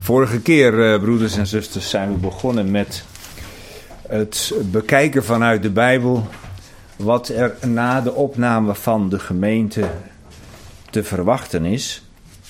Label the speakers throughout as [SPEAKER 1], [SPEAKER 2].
[SPEAKER 1] Vorige keer, broeders en zusters, zijn we begonnen met het bekijken vanuit de Bijbel wat er na de opname van de gemeente te verwachten is.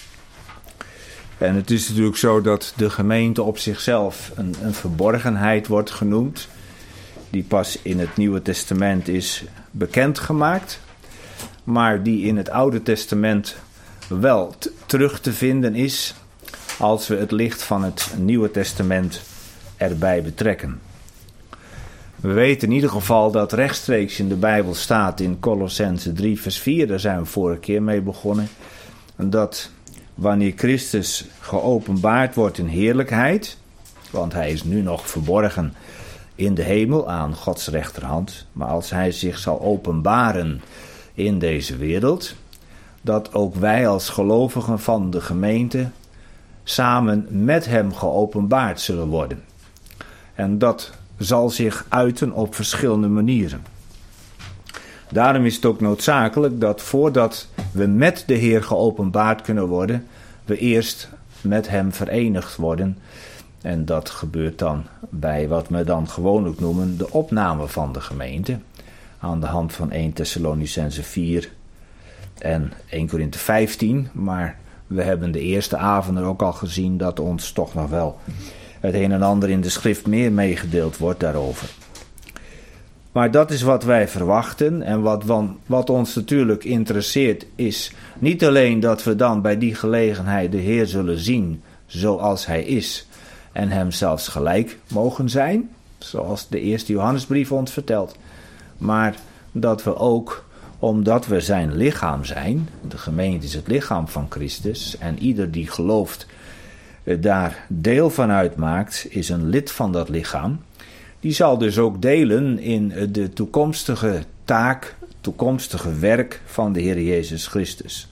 [SPEAKER 1] En het is natuurlijk zo dat de gemeente op zichzelf een verborgenheid wordt genoemd, die pas in het Nieuwe Testament is bekendgemaakt, maar die in het Oude Testament wel terug te vinden is als we het licht van het Nieuwe Testament erbij betrekken. We weten in ieder geval dat rechtstreeks in de Bijbel staat in Kolossenzen 3 vers 4, daar zijn we vorige keer mee begonnen, dat wanneer Christus geopenbaard wordt in heerlijkheid, want hij is nu nog verborgen in de hemel aan Gods rechterhand, maar als hij zich zal openbaren in deze wereld, dat ook wij als gelovigen van de gemeente samen met hem geopenbaard zullen worden. En dat zal zich uiten op verschillende manieren. Daarom is het ook noodzakelijk dat voordat we met de Heer geopenbaard kunnen worden, we eerst met hem verenigd worden. En dat gebeurt dan bij wat we dan gewoonlijk noemen de opname van de gemeente. Aan de hand van 1 Thessalonicenzen 4 en 1 Korinthe 15. Maar we hebben de eerste avonden ook al gezien dat ons toch nog wel het een en ander in de schrift meer meegedeeld wordt daarover. Maar dat is wat wij verwachten en wat ons natuurlijk interesseert is niet alleen dat we dan bij die gelegenheid de Heer zullen zien zoals hij is en hem zelfs gelijk mogen zijn, zoals de eerste Johannesbrief ons vertelt, maar dat we ook, omdat we zijn lichaam zijn, de gemeente is het lichaam van Christus en ieder die gelooft daar deel van uitmaakt, is een lid van dat lichaam. Die zal dus ook delen in de toekomstige taak, toekomstige werk van de Heer Jezus Christus.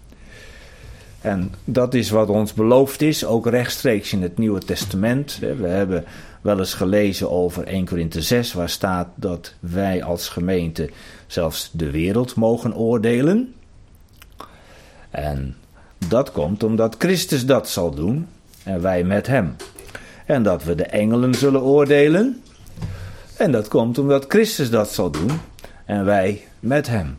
[SPEAKER 1] En dat is wat ons beloofd is, ook rechtstreeks in het Nieuwe Testament. We hebben wel eens gelezen over 1 Korinthe 6, waar staat dat wij als gemeente zelfs de wereld mogen oordelen. En dat komt omdat Christus dat zal doen en wij met hem. En dat we de engelen zullen oordelen. En dat komt omdat Christus dat zal doen en wij met hem.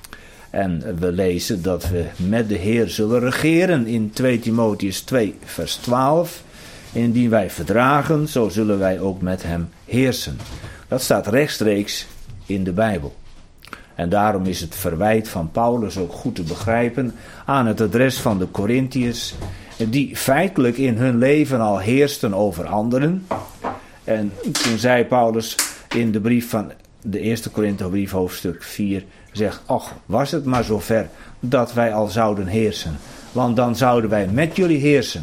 [SPEAKER 1] En we lezen dat we met de Heer zullen regeren in 2 Timotheüs 2 vers 12. Indien wij verdragen, zo zullen wij ook met hem heersen. Dat staat rechtstreeks in de Bijbel. En daarom is het verwijt van Paulus ook goed te begrijpen aan het adres van de Korintiërs, die feitelijk in hun leven al heersten over anderen. En toen zei Paulus in de brief van de eerste Korinthebrief hoofdstuk 4, zegt, ach, was het maar zover dat wij al zouden heersen. Want dan zouden wij met jullie heersen.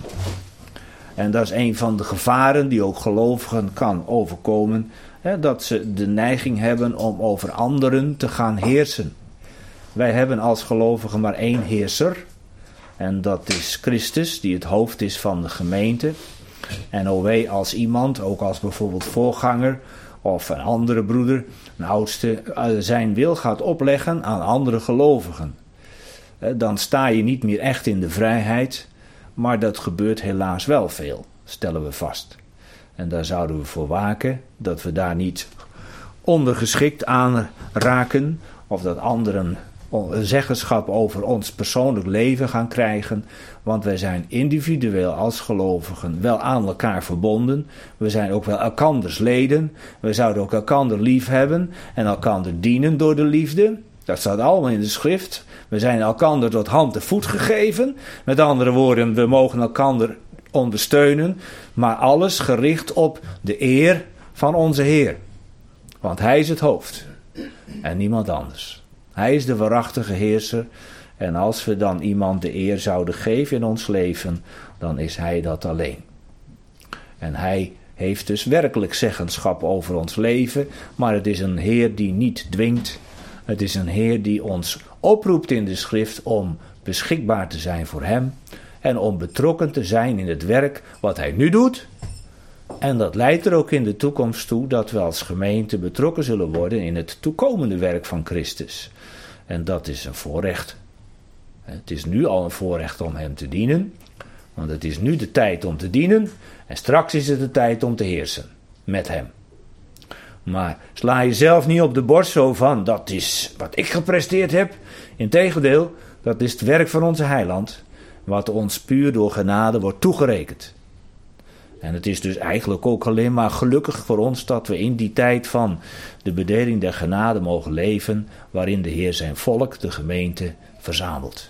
[SPEAKER 1] En dat is een van de gevaren die ook gelovigen kan overkomen. Hè, dat ze de neiging hebben om over anderen te gaan heersen. Wij hebben als gelovigen maar één heerser. En dat is Christus, die het hoofd is van de gemeente. En o wee als iemand, ook als bijvoorbeeld voorganger of een andere broeder, een oudste, zijn wil gaat opleggen aan andere gelovigen. Dan sta je niet meer echt in de vrijheid, maar dat gebeurt helaas wel veel, stellen we vast. En daar zouden we voor waken, dat we daar niet ondergeschikt aan raken, of dat anderen zeggenschap over ons persoonlijk leven gaan krijgen, want wij zijn individueel als gelovigen wel aan elkaar verbonden. We zijn ook wel elkanders leden. We zouden ook elkander lief hebben en elkander dienen door de liefde. Dat staat allemaal in de schrift. We zijn elkander tot hand en voet gegeven. Met andere woorden, we mogen elkander ondersteunen, maar alles gericht op de eer van onze Heer. Want hij is het hoofd en niemand anders. Hij is de waarachtige heerser en als we dan iemand de eer zouden geven in ons leven, dan is hij dat alleen. En hij heeft dus werkelijk zeggenschap over ons leven, maar het is een Heer die niet dwingt. Het is een Heer die ons oproept in de schrift om beschikbaar te zijn voor hem en om betrokken te zijn in het werk wat hij nu doet. En dat leidt er ook in de toekomst toe dat we als gemeente betrokken zullen worden in het toekomende werk van Christus. En dat is een voorrecht. Het is nu al een voorrecht om hem te dienen, Want het is nu de tijd om te dienen en straks is het de tijd om te heersen met hem. Maar sla jezelf niet op de borst zo van, dat is wat ik gepresteerd heb. Integendeel, dat is het werk van onze heiland, wat ons puur door genade wordt toegerekend. En het is dus eigenlijk ook alleen maar gelukkig voor ons dat we in die tijd van de bedeling der genade mogen leven, waarin de Heer zijn volk, de gemeente, verzamelt.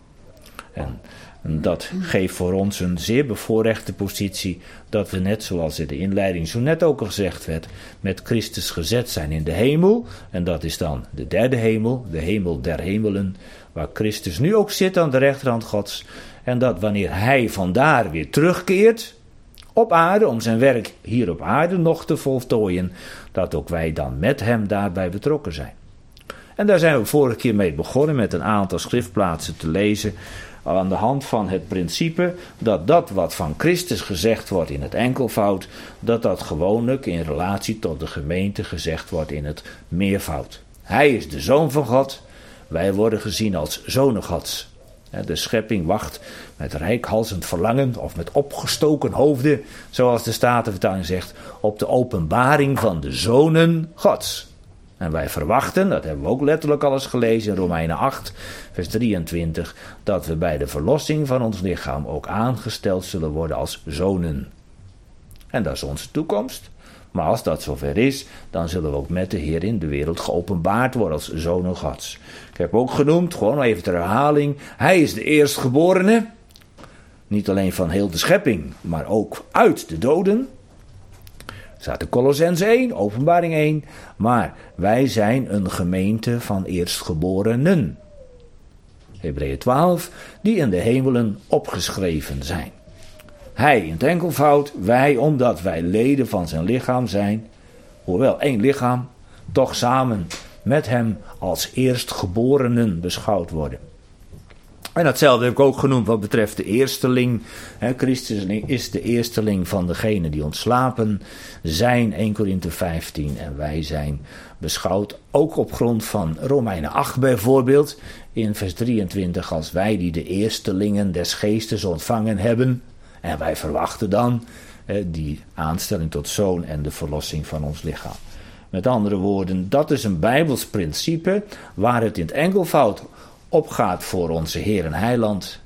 [SPEAKER 1] En dat geeft voor ons een zeer bevoorrechte positie, dat we net zoals in de inleiding zo net ook al gezegd werd, met Christus gezet zijn in de hemel. En dat is dan de derde hemel, de hemel der hemelen, waar Christus nu ook zit aan de rechterhand Gods. En dat wanneer hij vandaar weer terugkeert op aarde, om zijn werk hier op aarde nog te voltooien, dat ook wij dan met hem daarbij betrokken zijn. En daar zijn we vorige keer mee begonnen met een aantal schriftplaatsen te lezen, aan de hand van het principe dat dat wat van Christus gezegd wordt in het enkelvoud, dat gewoonlijk in relatie tot de gemeente gezegd wordt in het meervoud. Hij is de Zoon van God, wij worden gezien als zonen Gods. De schepping wacht met reikhalzend verlangen of met opgestoken hoofden, zoals de Statenvertaling zegt, op de openbaring van de zonen Gods. En wij verwachten, dat hebben we ook letterlijk al eens gelezen in Romeinen 8, vers 23, dat we bij de verlossing van ons lichaam ook aangesteld zullen worden als zonen. En dat is onze toekomst. Maar als dat zover is, dan zullen we ook met de Heer in de wereld geopenbaard worden als zonen Gods. Ik heb ook genoemd, gewoon even ter herhaling, hij is de eerstgeborene. Niet alleen van heel de schepping, maar ook uit de doden. Staat in Kolossenzen 1, Openbaring 1. Maar wij zijn een gemeente van eerstgeborenen. Hebreeën 12, die in de hemelen opgeschreven zijn. Hij in het enkelvoud, wij omdat wij leden van zijn lichaam zijn, hoewel één lichaam, toch samen met hem als eerstgeborenen beschouwd worden. En datzelfde heb ik ook genoemd wat betreft de eersteling. Christus is de eersteling van degenen die ontslapen zijn, 1 Korinthe 15. En wij zijn beschouwd ook op grond van Romeinen 8 bijvoorbeeld, in vers 23, als wij die de eerstelingen des geestes ontvangen hebben. En wij verwachten dan die aanstelling tot zoon en de verlossing van ons lichaam. Met andere woorden, dat is een Bijbels principe waar het in het enkelvoud opgaat voor onze Heer en Heiland.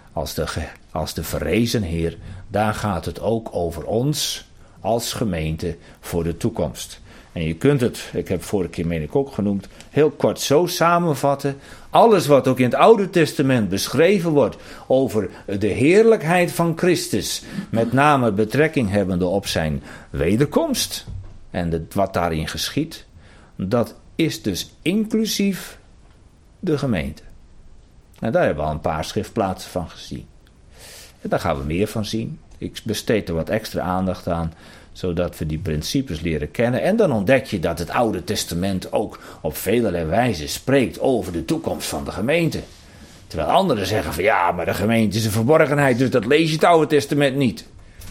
[SPEAKER 1] Als de verrezen Heer, daar gaat het ook over ons als gemeente voor de toekomst. En je kunt het, ik heb vorige keer meen ik ook genoemd, heel kort zo samenvatten. Alles wat ook in het Oude Testament beschreven wordt over de heerlijkheid van Christus, met name betrekking hebbende op zijn wederkomst en wat daarin geschiet, dat is dus inclusief de gemeente. En daar hebben we al een paar schriftplaatsen van gezien. En daar gaan we meer van zien. Ik besteed er wat extra aandacht aan, zodat we die principes leren kennen. En dan ontdek je dat het Oude Testament ook op velerlei wijze spreekt over de toekomst van de gemeente. Terwijl anderen zeggen van ja, maar de gemeente is een verborgenheid, dus dat lees je het Oude Testament niet.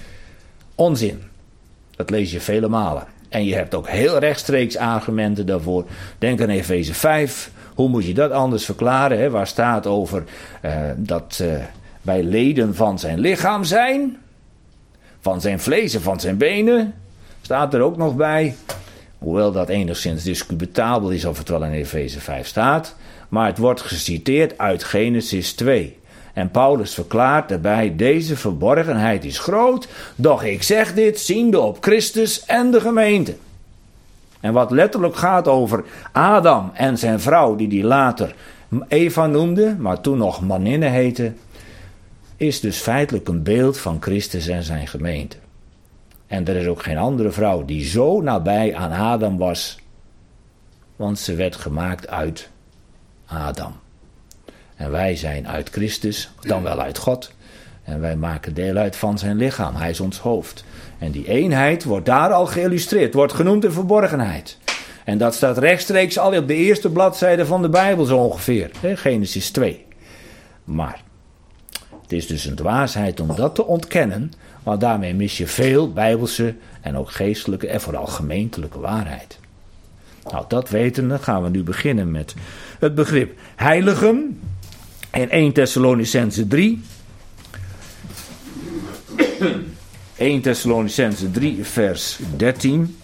[SPEAKER 1] Onzin. Dat lees je vele malen. En je hebt ook heel rechtstreeks argumenten daarvoor. Denk aan Efeze 5. Hoe moet je dat anders verklaren? Hè? Waar staat over dat wij leden van zijn lichaam zijn. Van zijn vlees en van zijn benen. Staat er ook nog bij. Hoewel dat enigszins discutabel is of het wel in Efeze 5 staat. Maar het wordt geciteerd uit Genesis 2. En Paulus verklaart daarbij, deze verborgenheid is groot, doch ik zeg dit ziende op Christus en de gemeente. En wat letterlijk gaat over Adam en zijn vrouw, die later Eva noemde, maar toen nog Maninne heette, is dus feitelijk een beeld van Christus en zijn gemeente. En er is ook geen andere vrouw die zo nabij aan Adam was, want ze werd gemaakt uit Adam. En wij zijn uit Christus, dan wel uit God. En wij maken deel uit van zijn lichaam. Hij is ons hoofd. En die eenheid wordt daar al geïllustreerd. Wordt genoemd de verborgenheid. En dat staat rechtstreeks al op de eerste bladzijde van de Bijbel zo ongeveer. Genesis 2. Maar het is dus een dwaasheid om dat te ontkennen. Want daarmee mis je veel bijbelse en ook geestelijke en vooral gemeentelijke waarheid. Nou, dat wetende gaan we nu beginnen met het begrip heiligen. In 1 Thessalonicenzen 3. 1 Thessalonicenzen 3 vers 13.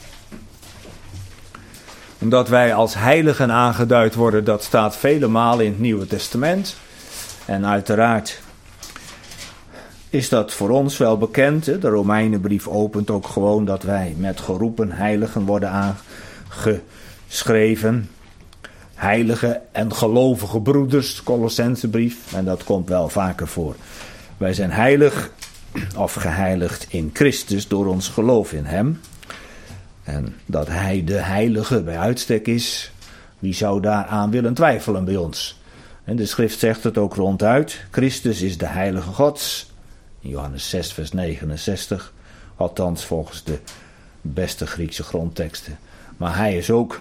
[SPEAKER 1] Omdat wij als heiligen aangeduid worden, dat staat vele malen in het Nieuwe Testament. En uiteraard is dat voor ons wel bekend. De Romeinenbrief opent ook gewoon dat wij met geroepen heiligen worden aangeschreven. Heilige en gelovige broeders, Colossensebrief. En dat komt wel vaker voor. Wij zijn heilig of geheiligd in Christus door ons geloof in hem. En dat hij de heilige bij uitstek is, wie zou daaraan willen twijfelen bij ons? En de schrift zegt het ook ronduit. Christus is de heilige Gods. In Johannes 6 vers 69. Althans volgens de beste Griekse grondteksten. Maar hij is ook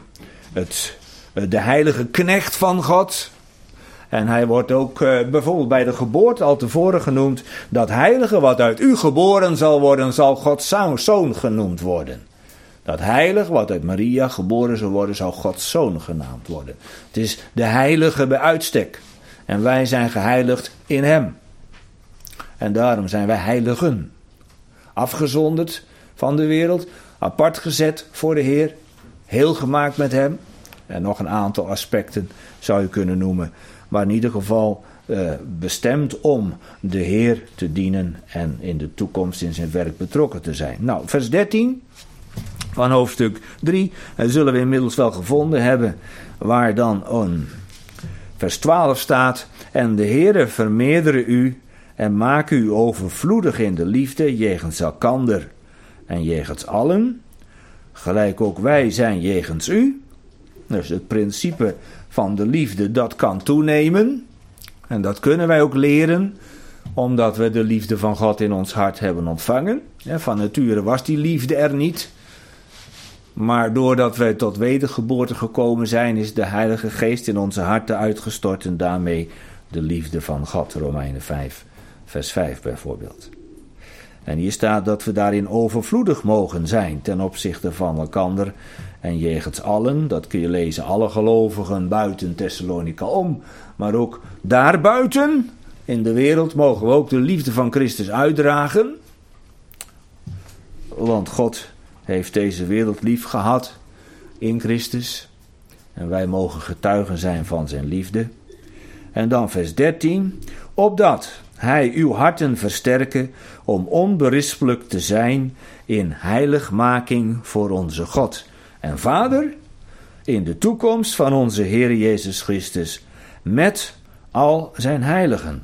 [SPEAKER 1] de heilige knecht van God. En hij wordt ook bijvoorbeeld bij de geboorte al tevoren genoemd. Dat heilige wat uit u geboren zal worden, zal Gods zoon genoemd worden. Dat heilige wat uit Maria geboren zal worden, zal Gods zoon genaamd worden. Het is de heilige bij uitstek. En wij zijn geheiligd in hem. En daarom zijn wij heiligen. Afgezonderd van de wereld, apart gezet voor de Heer, heel gemaakt met hem. En nog een aantal aspecten zou je kunnen noemen. Maar in ieder geval bestemd om de Heer te dienen en in de toekomst in zijn werk betrokken te zijn. Nou, vers 13 van hoofdstuk 3 zullen we inmiddels wel gevonden hebben, waar dan vers 12 staat: en de Heere vermeerdere u en maak u overvloedig in de liefde jegens elkander en jegens allen, gelijk ook wij zijn jegens u. Dus het principe van de liefde, dat kan toenemen. En dat kunnen wij ook leren, omdat we de liefde van God in ons hart hebben ontvangen. Van nature was die liefde er niet. Maar doordat wij tot wedergeboorte gekomen zijn, is de Heilige Geest in onze harten uitgestort en daarmee de liefde van God. Romeinen 5, vers 5 bijvoorbeeld. En hier staat dat we daarin overvloedig mogen zijn ten opzichte van elkander en jegens allen. Dat kun je lezen, alle gelovigen buiten Thessalonica om. Maar ook daarbuiten in de wereld mogen we ook de liefde van Christus uitdragen. Want God heeft deze wereld lief gehad in Christus. En wij mogen getuigen zijn van zijn liefde. En dan vers 13. Opdat hij uw harten versterke om onberispelijk te zijn in heiligmaking voor onze God en Vader in de toekomst van onze Heer Jezus Christus met al zijn heiligen.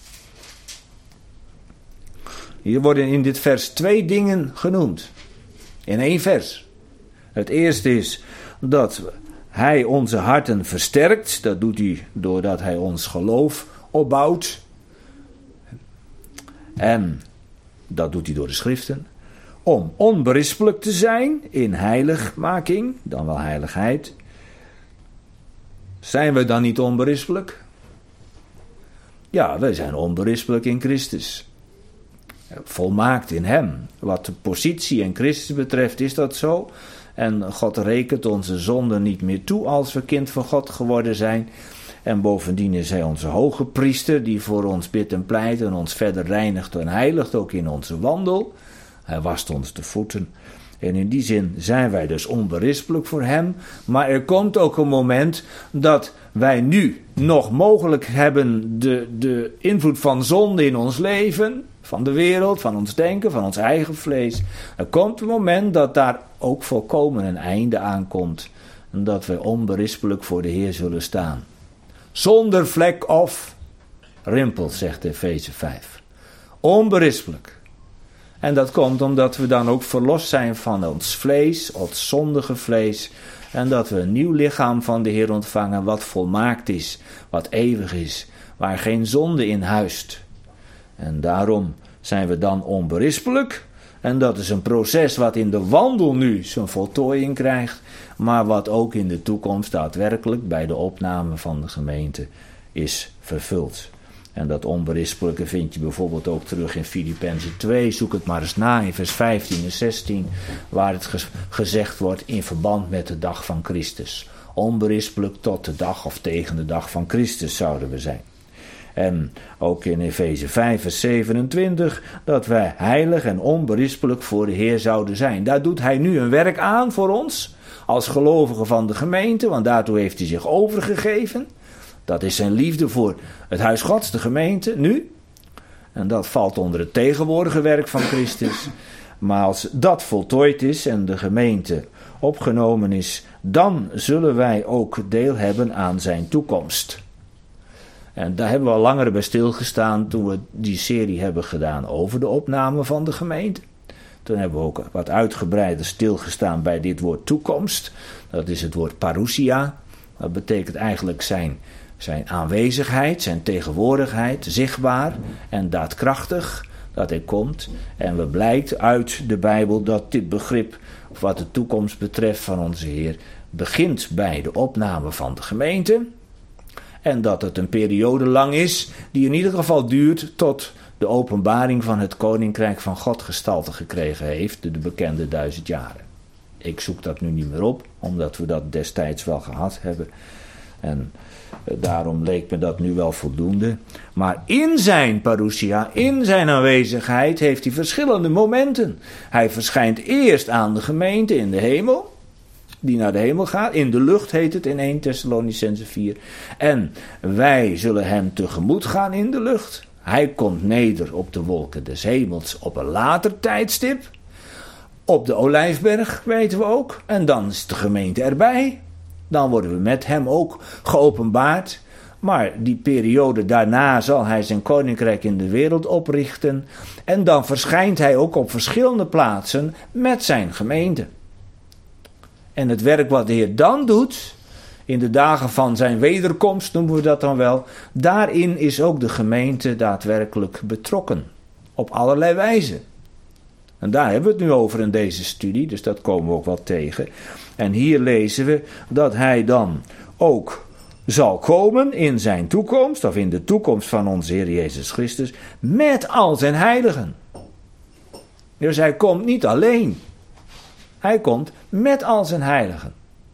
[SPEAKER 1] Hier worden in dit vers 2 dingen genoemd. In 1 vers. Het eerste is dat hij onze harten versterkt. Dat doet hij doordat hij ons geloof opbouwt. En dat doet hij door de schriften. Om onberispelijk te zijn in heiligmaking, dan wel heiligheid. Zijn we dan niet onberispelijk? Ja, wij zijn onberispelijk in Christus. Volmaakt in hem. Wat de positie in Christus betreft is dat zo. En God rekent onze zonden niet meer toe als we kind van God geworden zijn. En bovendien is hij onze hoge priester die voor ons bidt en pleit en ons verder reinigt en heiligt ook in onze wandel. Hij wast ons de voeten. En in die zin zijn wij dus onberispelijk voor hem. Maar er komt ook een moment dat wij nu nog mogelijk hebben de invloed van zonde in ons leven, van de wereld, van ons denken, van ons eigen vlees. Er komt een moment dat daar ook volkomen een einde aankomt. En dat wij onberispelijk voor de Heer zullen staan. Zonder vlek of rimpel, zegt Efeze 5. Onberispelijk. En dat komt omdat we dan ook verlost zijn van ons vlees, ons zondige vlees. En dat we een nieuw lichaam van de Heer ontvangen wat volmaakt is, wat eeuwig is, waar geen zonde in huist. En daarom zijn we dan onberispelijk. En dat is een proces wat in de wandel nu zijn voltooiing krijgt, maar wat ook in de toekomst daadwerkelijk bij de opname van de gemeente is vervuld. En dat onberispelijke vind je bijvoorbeeld ook terug in Filippenzen 2. Zoek het maar eens na in vers 15 en 16, waar het gezegd wordt in verband met de dag van Christus. Onberispelijk tot de dag of tegen de dag van Christus zouden we zijn. En ook in Efeze 5 vers 27 dat wij heilig en onberispelijk voor de Heer zouden zijn. Daar doet hij nu een werk aan voor ons als gelovigen van de gemeente, want daartoe heeft hij zich overgegeven. Dat is zijn liefde voor het huis Gods, de gemeente, nu. En dat valt onder het tegenwoordige werk van Christus. Maar als dat voltooid is en de gemeente opgenomen is, dan zullen wij ook deel hebben aan zijn toekomst. En daar hebben we al langer bij stilgestaan toen we die serie hebben gedaan over de opname van de gemeente. Toen hebben we ook wat uitgebreider stilgestaan bij dit woord toekomst. Dat is het woord parousia. Dat betekent eigenlijk zijn aanwezigheid, zijn tegenwoordigheid, zichtbaar en daadkrachtig, dat hij komt. En we blijkt uit de Bijbel dat dit begrip, wat de toekomst betreft van onze Heer, begint bij de opname van de gemeente. En dat het een periode lang is, die in ieder geval duurt tot de openbaring van het Koninkrijk van God gestalte gekregen heeft, de bekende 1000 jaren. Ik zoek dat nu niet meer op, omdat we dat destijds wel gehad hebben. En daarom leek me dat nu wel voldoende. Maar in zijn parousia, in zijn aanwezigheid, heeft hij verschillende momenten. Hij verschijnt eerst aan de gemeente in de hemel, die naar de hemel gaat. In de lucht heet het in 1 Thessalonicenzen 4. En wij zullen hem tegemoet gaan in de lucht. Hij komt neder op de wolken des hemels op een later tijdstip. Op de Olijfberg weten we ook. En dan is de gemeente erbij. Dan worden we met hem ook geopenbaard. Maar die periode daarna zal hij zijn koninkrijk in de wereld oprichten. En dan verschijnt hij ook op verschillende plaatsen met zijn gemeente. En het werk wat de Heer dan doet, in de dagen van zijn wederkomst noemen we dat dan wel, daarin is ook de gemeente daadwerkelijk betrokken. Op allerlei wijzen. En daar hebben we het nu over in deze studie, dus dat komen we ook wel tegen. En hier lezen we dat hij dan ook zal komen in zijn toekomst, of in de toekomst van onze Heer Jezus Christus, met al zijn heiligen. Dus hij komt niet alleen. Hij komt met al zijn heiligen.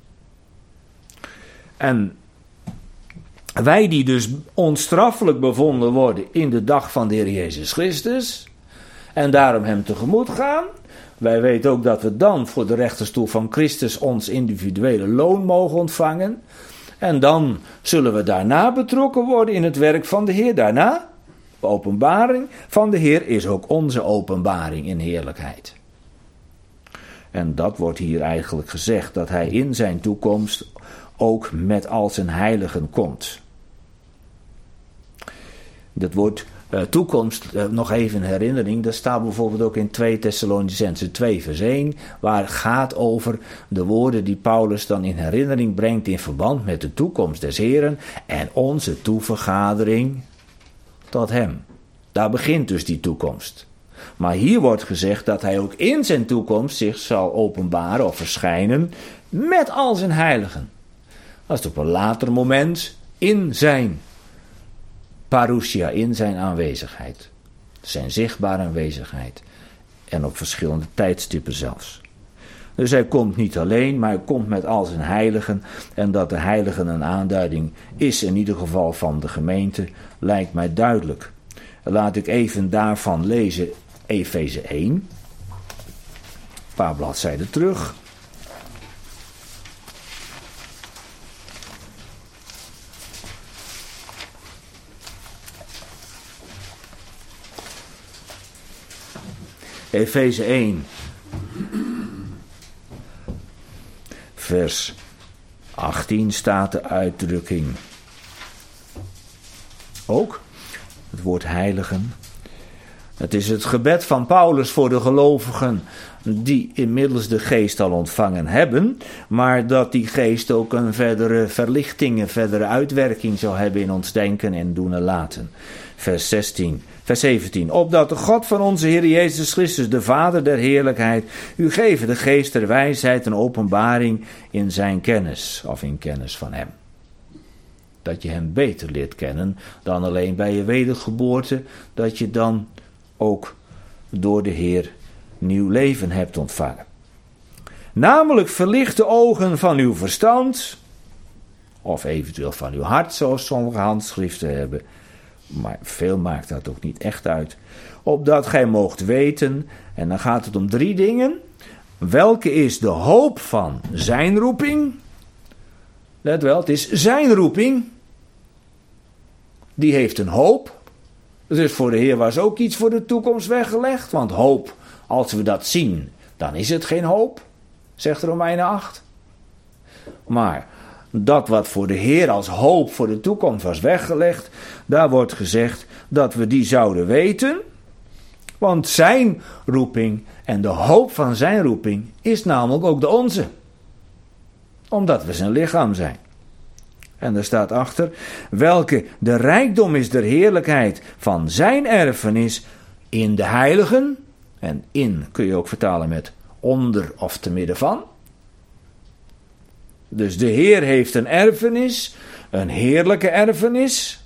[SPEAKER 1] En wij die dus onstraffelijk bevonden worden in de dag van de Heer Jezus Christus, en daarom hem tegemoet gaan, wij weten ook dat we dan voor de rechterstoel van Christus ons individuele loon mogen ontvangen. En dan zullen we daarna betrokken worden in het werk van de Heer. Daarna, de openbaring van de Heer is ook onze openbaring in heerlijkheid. En dat wordt hier eigenlijk gezegd, dat hij in zijn toekomst ook met al zijn heiligen komt. Dat woord toekomst, nog even een herinnering, dat staat bijvoorbeeld ook in 2 Thessalonicenzen 2 vers 1, waar het gaat over de woorden die Paulus dan in herinnering brengt in verband met de toekomst des Heren en onze toevergadering tot hem. Daar begint dus die toekomst. Maar hier wordt gezegd dat hij ook in zijn toekomst zich zal openbaren of verschijnen met al zijn heiligen. Dat is op een later moment in zijn parousia, in zijn aanwezigheid. Zijn zichtbare aanwezigheid. En op verschillende tijdstippen zelfs. Dus hij komt niet alleen, maar hij komt met al zijn heiligen. En dat de heiligen een aanduiding is in ieder geval van de gemeente, lijkt mij duidelijk. Laat ik even daarvan lezen Efeze 1. Een paar bladzijden terug. Efeze 1, vers 18 staat de uitdrukking. Ook het woord heiligen. Het is het gebed van Paulus voor de gelovigen die inmiddels de geest al ontvangen hebben, maar dat die geest ook een verdere verlichting, een verdere uitwerking zou hebben in ons denken en doen en laten. Vers 17. Opdat de God van onze Heer Jezus Christus, de Vader der heerlijkheid, u geven de geest der wijsheid en openbaring in zijn kennis, of in kennis van hem. Dat je hem beter leert kennen dan alleen bij je wedergeboorte, dat je dan ook door de Heer nieuw leven hebt ontvangen. Namelijk verlicht de ogen van uw verstand, of eventueel van uw hart, zoals sommige handschriften hebben, Maar veel maakt dat ook niet echt uit. Opdat gij moogt weten, en dan gaat het om 3 dingen. Welke is de hoop van zijn roeping? Let wel, het is zijn roeping. Die heeft een hoop. Dus voor de Heer was ook iets voor de toekomst weggelegd. Want hoop, als we dat zien, dan is het geen hoop, zegt Romeinen 8. Maar dat wat voor de Heer als hoop voor de toekomst was weggelegd, daar wordt gezegd dat we die zouden weten. Want zijn roeping en de hoop van zijn roeping is namelijk ook de onze. Omdat we zijn lichaam zijn. En er staat achter, welke de rijkdom is der heerlijkheid van zijn erfenis in de heiligen. En in kun je ook vertalen met onder of te midden van. Dus de Heer heeft een erfenis, een heerlijke erfenis.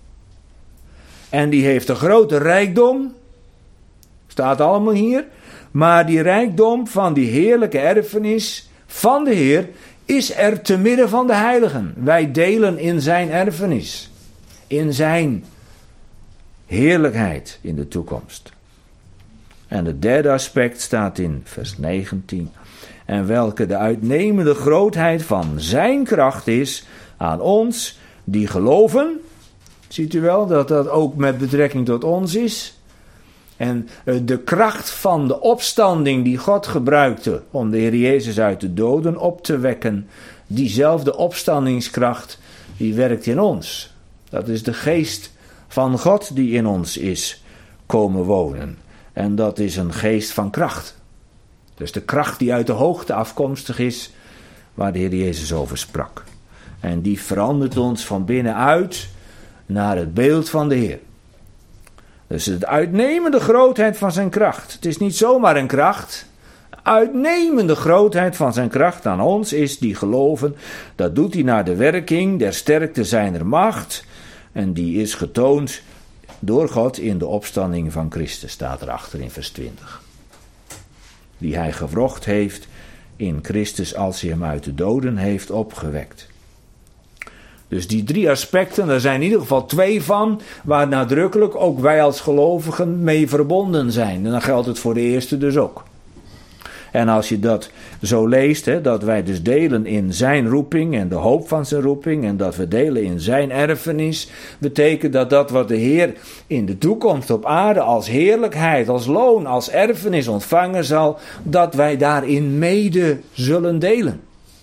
[SPEAKER 1] En die heeft een grote rijkdom. Staat allemaal hier. Maar die rijkdom van die heerlijke erfenis van de Heer is er te midden van de heiligen. Wij delen in zijn erfenis. In zijn heerlijkheid in de toekomst. En het derde aspect staat in vers 19. En welke de uitnemende grootheid van zijn kracht is aan ons die geloven. Ziet u wel dat dat ook met betrekking tot ons is. En de kracht van de opstanding die God gebruikte om de Heer Jezus uit de doden op te wekken. Diezelfde opstandingskracht die werkt in ons. Dat is de geest van God die in ons is komen wonen. En dat is een geest van kracht. Dus de kracht die uit de hoogte afkomstig is, waar de Heer Jezus over sprak. En die verandert ons van binnenuit naar het beeld van de Heer. Dus de uitnemende grootheid van zijn kracht. Het is niet zomaar een kracht. Uitnemende grootheid van zijn kracht aan ons is die geloven. Dat doet hij naar de werking der sterkte zijner macht. En die is getoond door God in de opstanding van Christus, staat erachter in vers 20. Die hij gewrocht heeft in Christus als hij hem uit de doden heeft opgewekt. Dus die 3 aspecten, daar zijn in ieder geval 2 van, waar nadrukkelijk ook wij als gelovigen mee verbonden zijn. En dan geldt het voor de eerste dus ook. En als je dat zo leest, dat wij dus delen in zijn roeping en de hoop van zijn roeping en dat we delen in zijn erfenis, betekent dat dat wat de Heer in de toekomst op aarde als heerlijkheid, als loon, als erfenis ontvangen zal, dat wij daarin mede zullen delen.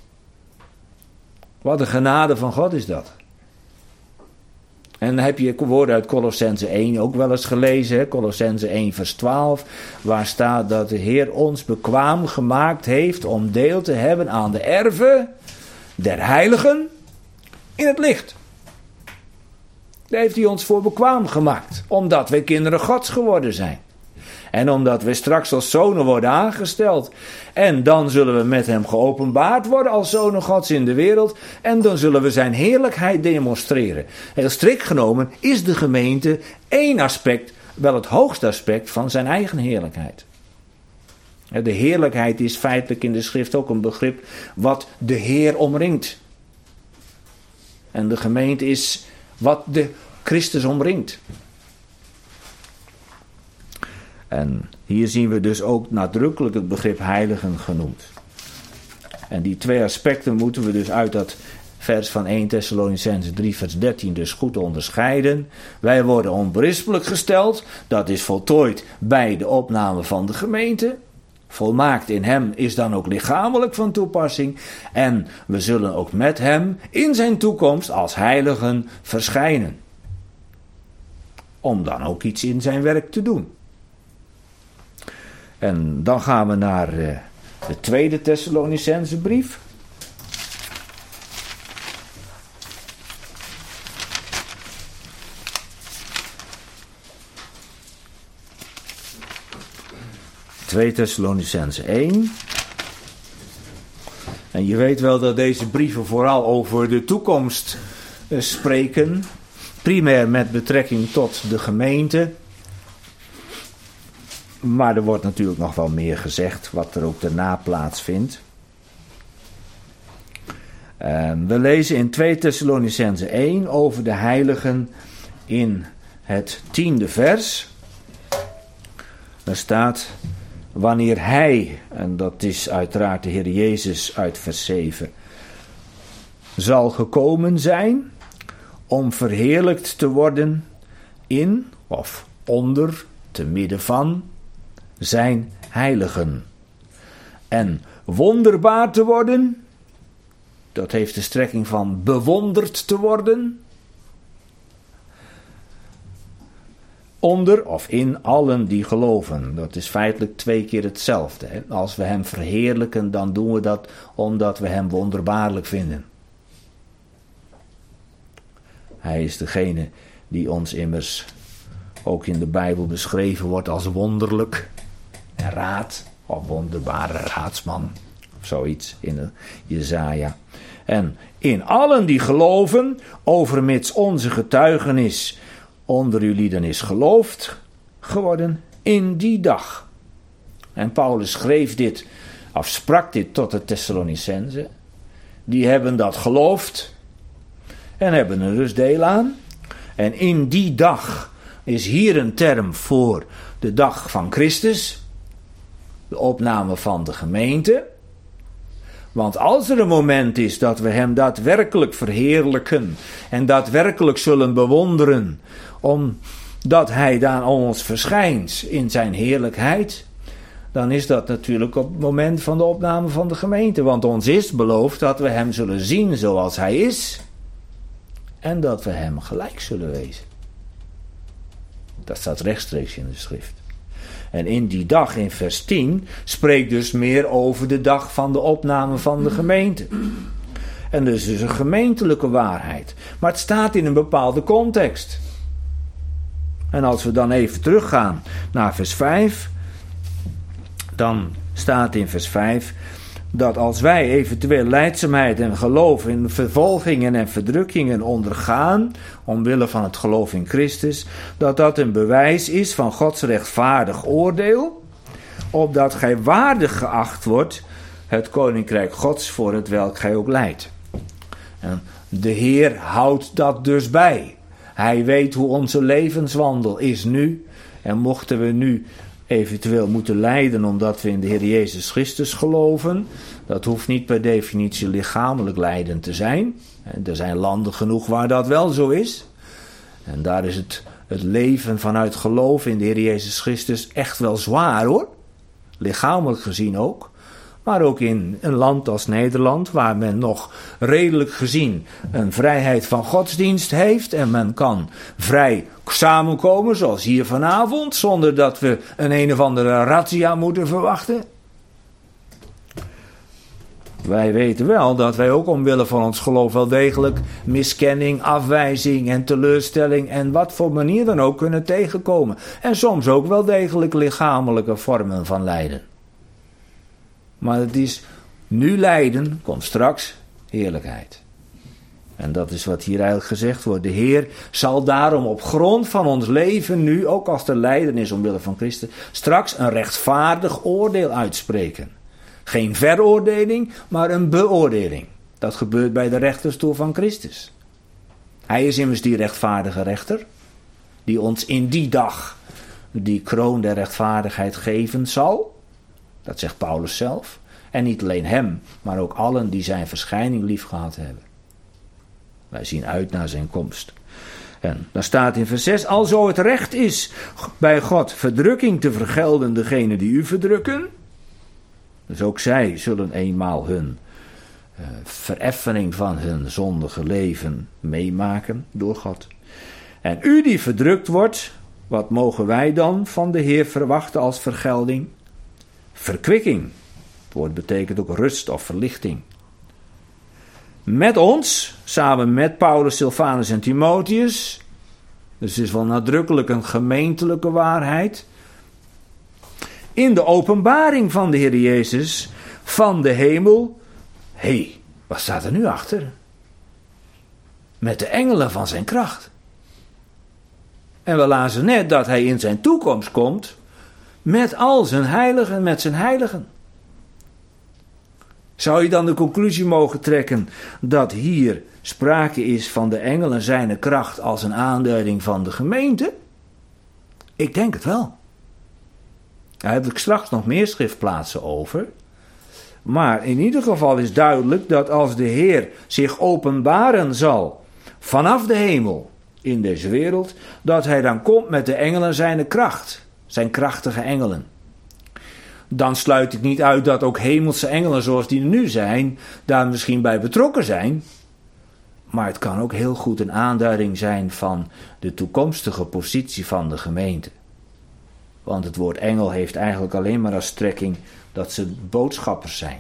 [SPEAKER 1] Wat een genade van God is dat. En heb je woorden uit Kolossenzen 1 ook wel eens gelezen. Kolossenzen 1 vers 12. Waar staat dat de Heer ons bekwaam gemaakt heeft om deel te hebben aan de erven der heiligen in het licht. Daar heeft hij ons voor bekwaam gemaakt. Omdat wij kinderen Gods geworden zijn. En omdat we straks als zonen worden aangesteld. En dan zullen we met hem geopenbaard worden als zonen Gods in de wereld. En dan zullen we zijn heerlijkheid demonstreren. Heel strikt genomen is de gemeente één aspect, wel het hoogste aspect van zijn eigen heerlijkheid. De heerlijkheid is feitelijk in de schrift ook een begrip wat de Heer omringt. En de gemeente is wat de Christus omringt. En hier zien we dus ook nadrukkelijk het begrip heiligen genoemd. En die 2 aspecten moeten we dus uit dat vers van 1 Thessalonicenzen 3 vers 13 dus goed onderscheiden. Wij worden onberispelijk gesteld. Dat is voltooid bij de opname van de gemeente. Volmaakt in hem is dan ook lichamelijk van toepassing. En we zullen ook met hem in zijn toekomst als heiligen verschijnen. Om dan ook iets in zijn werk te doen. En dan gaan we naar de 2 Thessalonicense brief. Twee Thessalonicense 1. En je weet wel dat deze brieven vooral over de toekomst spreken. Primair met betrekking tot de gemeente. Maar er wordt natuurlijk nog wel meer gezegd, wat er ook daarna plaatsvindt. We lezen in 2 Thessalonicense 1 over de heiligen in het 10e vers. Daar staat: wanneer hij, en dat is uiteraard de Heer Jezus uit vers 7, zal gekomen zijn om verheerlijkt te worden in of onder, te midden van zijn heiligen. En wonderbaar te worden, dat heeft de strekking van bewonderd te worden, onder of in allen die geloven. Dat is feitelijk 2 keer hetzelfde. Hè? Als we hem verheerlijken, dan doen we dat omdat we hem wonderbaarlijk vinden. Hij is degene die ons immers ook in de Bijbel beschreven wordt als wonderlijk en raad, of wonderbare raadsman, of zoiets in Jesaja. En in allen die geloven, overmits onze getuigenis onder ulieden is geloofd geworden in die dag. En Paulus schreef dit, of sprak dit tot de Thessalonicenzen. Die hebben dat geloofd en hebben er dus deel aan. En in die dag is hier een term voor de dag van Christus, de opname van de gemeente. Want als er een moment is dat we hem daadwerkelijk verheerlijken en daadwerkelijk zullen bewonderen, omdat hij daar aan ons verschijnt in zijn heerlijkheid, dan is dat natuurlijk op het moment van de opname van de gemeente. Want ons is beloofd dat we hem zullen zien zoals hij is en dat we hem gelijk zullen wezen. Dat staat rechtstreeks in de schrift. En in die dag, in vers 10, spreekt dus meer over de dag van de opname van de gemeente. En dus is een gemeentelijke waarheid. Maar het staat in een bepaalde context. En als we dan even teruggaan naar vers 5, dan staat in vers 5 dat als wij eventueel lijdzaamheid en geloof in vervolgingen en verdrukkingen ondergaan, omwille van het geloof in Christus, dat dat een bewijs is van Gods rechtvaardig oordeel, opdat gij waardig geacht wordt het koninkrijk Gods voor het welk gij ook lijdt. En de Heer houdt dat dus bij. Hij weet hoe onze levenswandel is nu, en mochten we nu eventueel moeten lijden omdat we in de Heer Jezus Christus geloven, dat hoeft niet per definitie lichamelijk lijden te zijn. Er zijn landen genoeg waar dat wel zo is. En daar is het leven vanuit geloof in de Heer Jezus Christus echt wel zwaar hoor. Lichamelijk gezien ook. Maar ook in een land als Nederland, waar men nog redelijk gezien een vrijheid van godsdienst heeft. En men kan vrij samenkomen, zoals hier vanavond, zonder dat we een of andere razzia moeten verwachten. Wij weten wel dat wij ook omwille van ons geloof wel degelijk miskenning, afwijzing en teleurstelling en wat voor manier dan ook kunnen tegenkomen. En soms ook wel degelijk lichamelijke vormen van lijden. Maar het is nu lijden, komt straks heerlijkheid. En dat is wat hier eigenlijk gezegd wordt. De Heer zal daarom op grond van ons leven nu, ook als er lijden is omwille van Christus, straks een rechtvaardig oordeel uitspreken. Geen veroordeling, maar een beoordeling. Dat gebeurt bij de rechterstoel van Christus. Hij is immers die rechtvaardige rechter, die ons in die dag die kroon der rechtvaardigheid geven zal. Dat zegt Paulus zelf. En niet alleen hem, maar ook allen die zijn verschijning lief gehad hebben. Wij zien uit naar zijn komst. En dan staat in vers 6, alzo het recht is bij God verdrukking te vergelden degenen die u verdrukken. Dus ook zij zullen eenmaal hun vereffening van hun zondige leven meemaken door God. En u die verdrukt wordt, wat mogen wij dan van de Heer verwachten als vergelding? Verkwikking. Het woord betekent ook rust of verlichting. Met ons, samen met Paulus, Silvanus en Timotheus. Dus het is wel nadrukkelijk een gemeentelijke waarheid. In de openbaring van de Heer Jezus van de hemel. Hé, wat staat er nu achter? Met de engelen van zijn kracht. En we lazen net dat hij in zijn toekomst komt met al zijn heiligen, met zijn heiligen. Zou je dan de conclusie mogen trekken dat hier sprake is van de engelen zijne kracht als een aanduiding van de gemeente? Ik denk het wel. Daar heb ik straks nog meer schriftplaatsen over. Maar in ieder geval is duidelijk dat als de Heer zich openbaren zal vanaf de hemel in deze wereld, dat hij dan komt met de engelen zijne kracht, zijn krachtige engelen. Dan sluit ik niet uit dat ook hemelse engelen zoals die er nu zijn, daar misschien bij betrokken zijn. Maar het kan ook heel goed een aanduiding zijn van de toekomstige positie van de gemeente. Want het woord engel heeft eigenlijk alleen maar als strekking dat ze boodschappers zijn.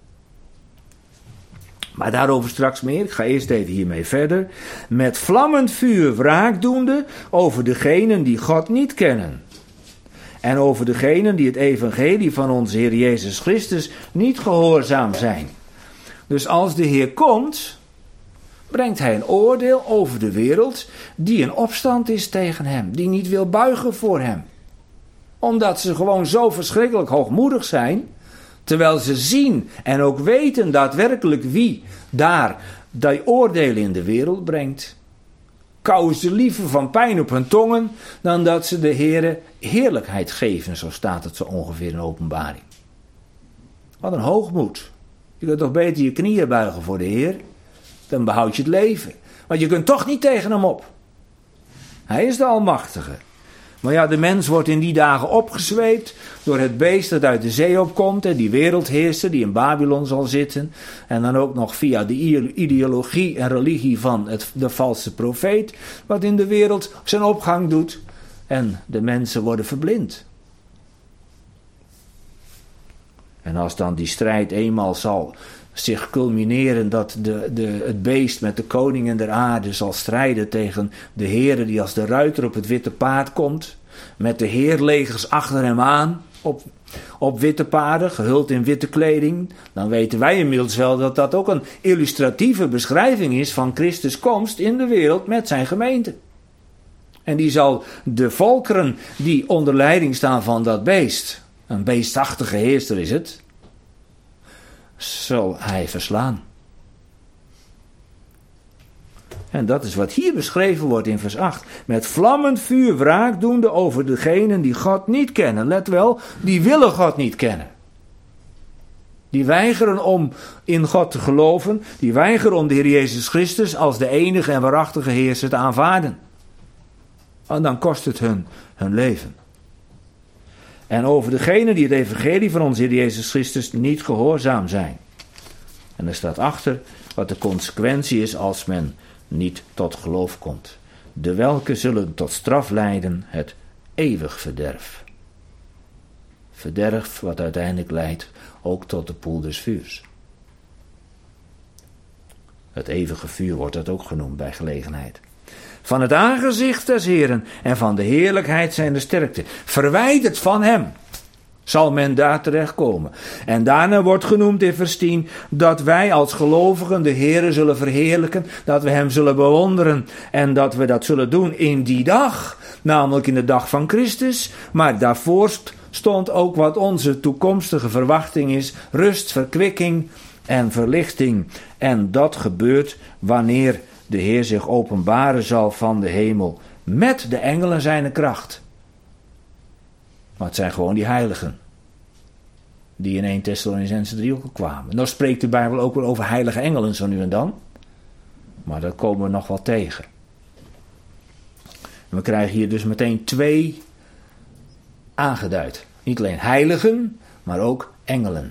[SPEAKER 1] Maar daarover straks meer. Ik ga eerst even hiermee verder. Met vlammend vuur wraak doende over degenen die God niet kennen. En over degenen die het evangelie van onze Heer Jezus Christus niet gehoorzaam zijn. Dus als de Heer komt, brengt hij een oordeel over de wereld die in opstand is tegen hem. Die niet wil buigen voor hem. Omdat ze gewoon zo verschrikkelijk hoogmoedig zijn. Terwijl ze zien en ook weten daadwerkelijk wie daar die oordelen in de wereld brengt. Kauwen ze liever van pijn op hun tongen dan dat ze de Heere heerlijkheid geven. Zo staat het zo ongeveer in Openbaring. Wat een hoogmoed. Je kunt toch beter je knieën buigen voor de Heer. Dan behoud je het leven. Want je kunt toch niet tegen hem op. Hij is de Almachtige. Maar ja, de mens wordt in die dagen opgezweept door het beest dat uit de zee opkomt en die wereldheerser die in Babylon zal zitten. En dan ook nog via de ideologie en religie van de valse profeet, wat in de wereld zijn opgang doet. En de mensen worden verblind. En als dan die strijd eenmaal zal zich culmineren dat het beest met de koningen der aarde zal strijden tegen de Heere die als de ruiter op het witte paard komt, met de heerlegers achter hem aan op witte paarden, gehuld in witte kleding, dan weten wij inmiddels wel dat dat ook een illustratieve beschrijving is van Christus' komst in de wereld met zijn gemeente. En die zal de volkeren die onder leiding staan van dat beest, een beestachtige heerser is het, zal hij verslaan. En dat is wat hier beschreven wordt in vers 8. Met vlammend vuur wraak doende over degenen die God niet kennen. Let wel, die willen God niet kennen. Die weigeren om in God te geloven. Die weigeren om de Heer Jezus Christus als de enige en waarachtige Heerser te aanvaarden. En dan kost het hun leven. En over degenen die het evangelie van onze Heer Jezus Christus niet gehoorzaam zijn. En er staat achter wat de consequentie is als men niet tot geloof komt. De welke zullen tot straf leiden het eeuwig verderf. Verderf wat uiteindelijk leidt ook tot de poel des vuurs. Het eeuwige vuur wordt dat ook genoemd bij gelegenheid. Van het aangezicht des Heeren en van de heerlijkheid zijn de sterkte. Verwijderd van hem zal men daar terechtkomen. En daarna wordt genoemd in vers 10 dat wij als gelovigen de Heere zullen verheerlijken, dat we hem zullen bewonderen en dat we dat zullen doen in die dag, namelijk in de dag van Christus. Maar daarvoor stond ook wat onze toekomstige verwachting is, rust, verkwikking en verlichting. En dat gebeurt wanneer de Heer zich openbaren zal van de hemel met de engelen zijne kracht. Maar het zijn gewoon die heiligen die in 1 Thessalonicenzen 3 ook kwamen. Nou spreekt de Bijbel ook wel over heilige engelen zo nu en dan. Maar dat komen we nog wel tegen. En we krijgen hier dus meteen 2 aangeduid. Niet alleen heiligen, maar ook engelen.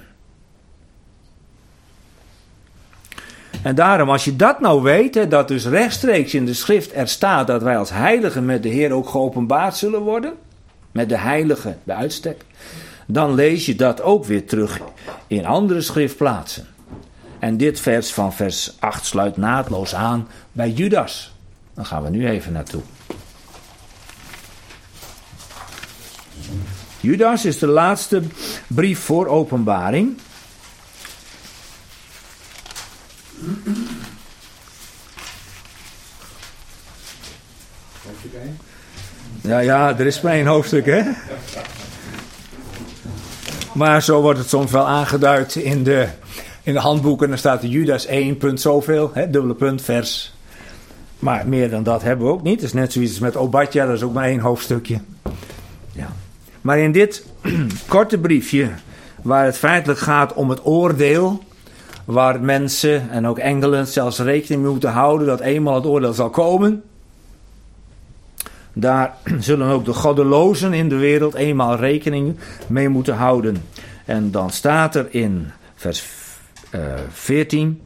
[SPEAKER 1] En daarom, als je dat nou weet, dat dus rechtstreeks in de schrift er staat dat wij als heiligen met de Heer ook geopenbaard zullen worden, met de heilige bij uitstek, dan lees je dat ook weer terug in andere schriftplaatsen. En dit vers van vers 8 sluit naadloos aan bij Judas. Dan gaan we nu even naartoe. Judas is de laatste brief voor Openbaring. Ja, er is maar 1 hoofdstuk, hè? Maar zo wordt het soms wel aangeduid in de In de handboeken dan staat de Judas 1 punt zoveel, dubbele punt, vers. Maar meer dan dat hebben we ook niet. Het is net zoiets als met Obadja, dat is ook maar 1 hoofdstukje. Ja. Maar in dit korte briefje, waar het feitelijk gaat om het oordeel, waar mensen en ook engelen zelfs rekening mee moeten houden dat eenmaal het oordeel zal komen, daar zullen ook de goddelozen in de wereld eenmaal rekening mee moeten houden. En dan staat er in vers 14...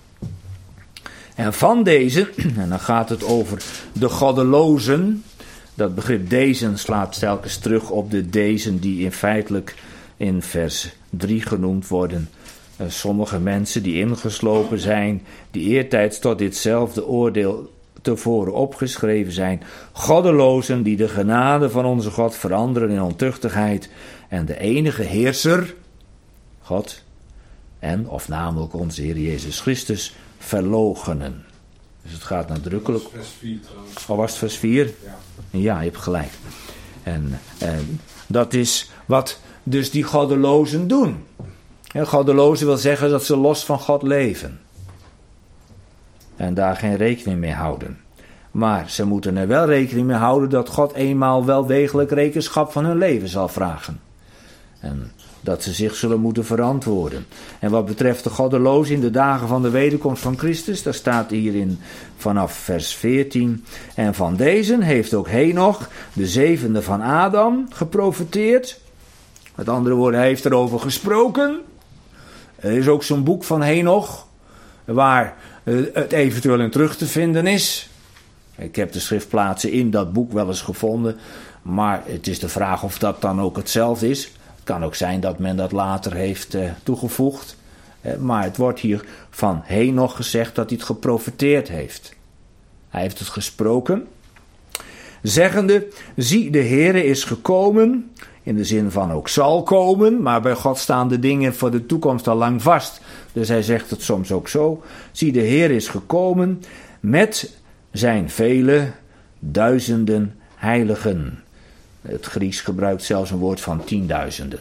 [SPEAKER 1] En van deze, en dan gaat het over de goddelozen. Dat begrip deze slaat telkens terug op de dezen die in feitelijk in vers 3 genoemd worden. Sommige mensen die ingeslopen zijn, die eertijds tot ditzelfde oordeel tevoren opgeschreven zijn. Goddelozen die de genade van onze God veranderen in ontuchtigheid. En de enige heerser, God, en of namelijk onze Heer Jezus Christus, verloochenen. Dus het gaat nadrukkelijk.
[SPEAKER 2] Vers 4 trouwens.
[SPEAKER 1] Al was het vers 4?
[SPEAKER 2] Ja.
[SPEAKER 1] Ja, je hebt gelijk. En dat is wat dus die goddelozen doen. En goddelozen wil zeggen dat ze los van God leven. En daar geen rekening mee houden. Maar ze moeten er wel rekening mee houden dat God eenmaal wel degelijk rekenschap van hun leven zal vragen. En dat ze zich zullen moeten verantwoorden. En wat betreft de goddelozen in de dagen van de wederkomst van Christus, daar staat hierin vanaf vers 14. En van deze heeft ook Henoch, de 7e van Adam, geprofeteerd. Met andere woorden, hij heeft erover gesproken. Er is ook zo'n boek van Henoch, waar het eventueel in terug te vinden is. Ik heb de schriftplaatsen in dat boek wel eens gevonden, maar het is de vraag of dat dan ook hetzelfde is. Het kan ook zijn dat men dat later heeft toegevoegd. Maar het wordt hier van Henoch gezegd dat hij het geprofeteerd heeft. Hij heeft het gesproken. Zeggende, zie de Heere is gekomen. In de zin van ook zal komen. Maar bij God staan de dingen voor de toekomst al lang vast. Dus hij zegt het soms ook zo. Zie de Heere is gekomen met zijn vele duizenden heiligen. Het Grieks gebruikt zelfs een woord van 10.000.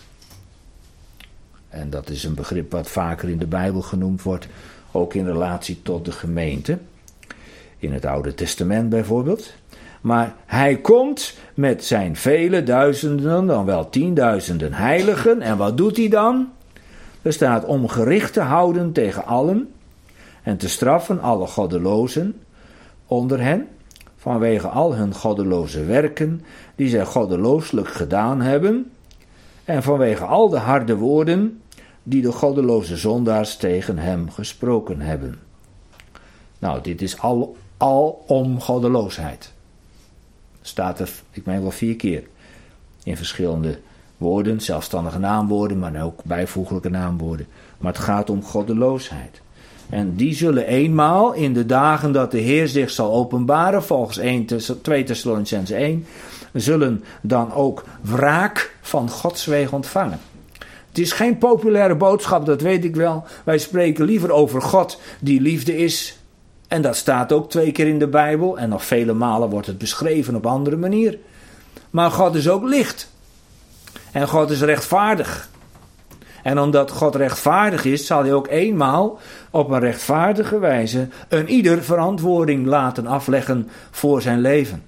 [SPEAKER 1] En dat is een begrip wat vaker in de Bijbel genoemd wordt, ook in relatie tot de gemeente. In het Oude Testament bijvoorbeeld. Maar hij komt met zijn vele duizenden, dan wel 10.000 heiligen. En wat doet hij dan? Er staat om gericht te houden tegen allen en te straffen alle goddelozen onder hen, vanwege al hun goddeloze werken die zij goddelooselijk gedaan hebben, en vanwege al de harde woorden die de goddeloze zondaars tegen hem gesproken hebben. Nou, dit is al om goddeloosheid. Staat er, ik meen wel 4 keer, in verschillende woorden, zelfstandige naamwoorden, maar ook bijvoeglijke naamwoorden. Maar het gaat om goddeloosheid. En die zullen eenmaal in de dagen dat de Heer zich zal openbaren, volgens 2 Thessalonicenzen 1, zullen dan ook wraak van Gods wegen ontvangen. Het is geen populaire boodschap, dat weet ik wel. Wij spreken liever over God die liefde is. En dat staat ook 2 keer in de Bijbel. En nog vele malen wordt het beschreven op andere manier. Maar God is ook licht. En God is rechtvaardig. En omdat God rechtvaardig is, zal hij ook eenmaal op een rechtvaardige wijze een ieder verantwoording laten afleggen voor zijn leven.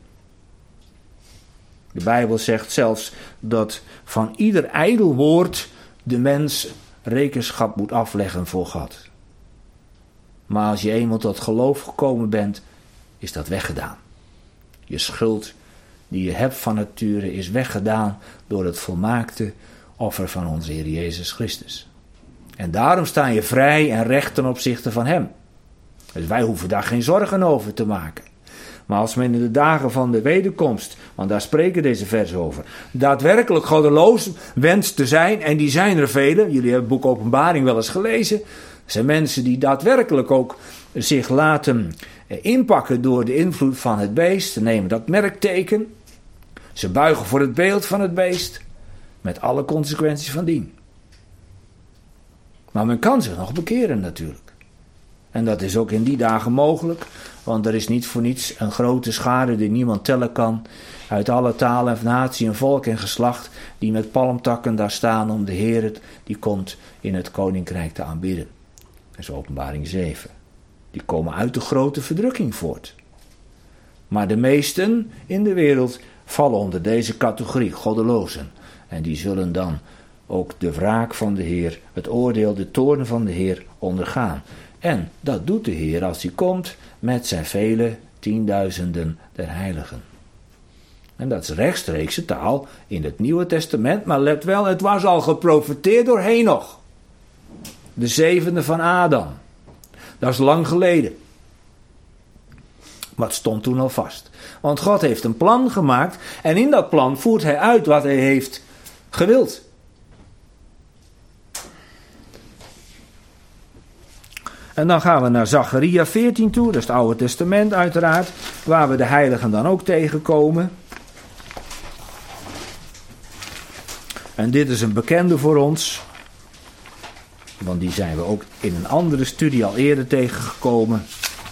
[SPEAKER 1] De Bijbel zegt zelfs dat van ieder ijdel woord de mens rekenschap moet afleggen voor God. Maar als je eenmaal tot geloof gekomen bent, is dat weggedaan. Je schuld die je hebt van nature is weggedaan door het volmaakte offer van onze Heer Jezus Christus. En daarom sta je vrij en recht ten opzichte van hem. Dus wij hoeven daar geen zorgen over te maken. Maar als men in de dagen van de wederkomst, want daar spreken deze versen over, daadwerkelijk goddeloos wenst te zijn, en die zijn er vele, jullie hebben het boek Openbaring wel eens gelezen, er zijn mensen die daadwerkelijk ook zich laten inpakken door de invloed van het beest, ze nemen dat merkteken, ze buigen voor het beeld van het beest, met alle consequenties van dien. Maar men kan zich nog bekeren natuurlijk. En dat is ook in die dagen mogelijk, Want er is niet voor niets een grote schare die niemand tellen kan, uit alle talen en natie en volk en geslacht, die met palmtakken daar staan om de Heer die komt in het koninkrijk te aanbidden. Dat is Openbaring 7. Die komen uit de grote verdrukking voort. Maar de meesten in de wereld vallen onder deze categorie, goddelozen. En die zullen dan ook de wraak van de Heer, het oordeel, de toorn van de Heer ondergaan. En dat doet de Heer als hij komt met zijn vele tienduizenden der heiligen. En dat is rechtstreekse taal in het Nieuwe Testament, maar let wel, het was al geprofeteerd door Henoch. De zevende van Adam. Dat is lang geleden. Maar het stond toen al vast. Want God heeft een plan gemaakt en in dat plan voert hij uit wat hij heeft gewild. En dan gaan we naar Zacharia 14 toe, dat is het Oude Testament uiteraard, waar we de heiligen dan ook tegenkomen. En dit is een bekende voor ons, want die zijn we ook in een andere studie al eerder tegengekomen.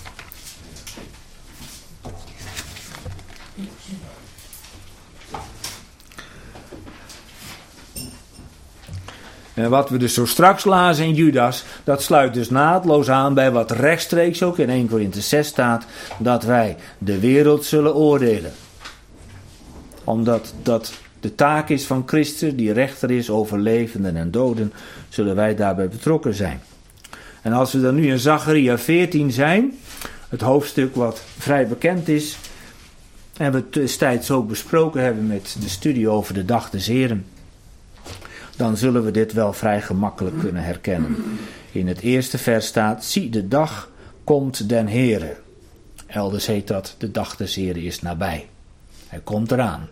[SPEAKER 1] En wat we dus zo straks lazen in Judas, dat sluit dus naadloos aan bij wat rechtstreeks ook in 1 Korinthe 6 staat, dat wij de wereld zullen oordelen. Omdat dat de taak is van Christus, die rechter is over levenden en doden, zullen wij daarbij betrokken zijn. En als we dan nu in Zacharia 14 zijn, het hoofdstuk wat vrij bekend is, en we destijds ook besproken hebben met de studie over de dag des Heren, dan zullen we dit wel vrij gemakkelijk kunnen herkennen. In het eerste vers staat, zie de dag komt den Heere. Elders heet dat, de dag des Heeren is nabij. Hij komt eraan.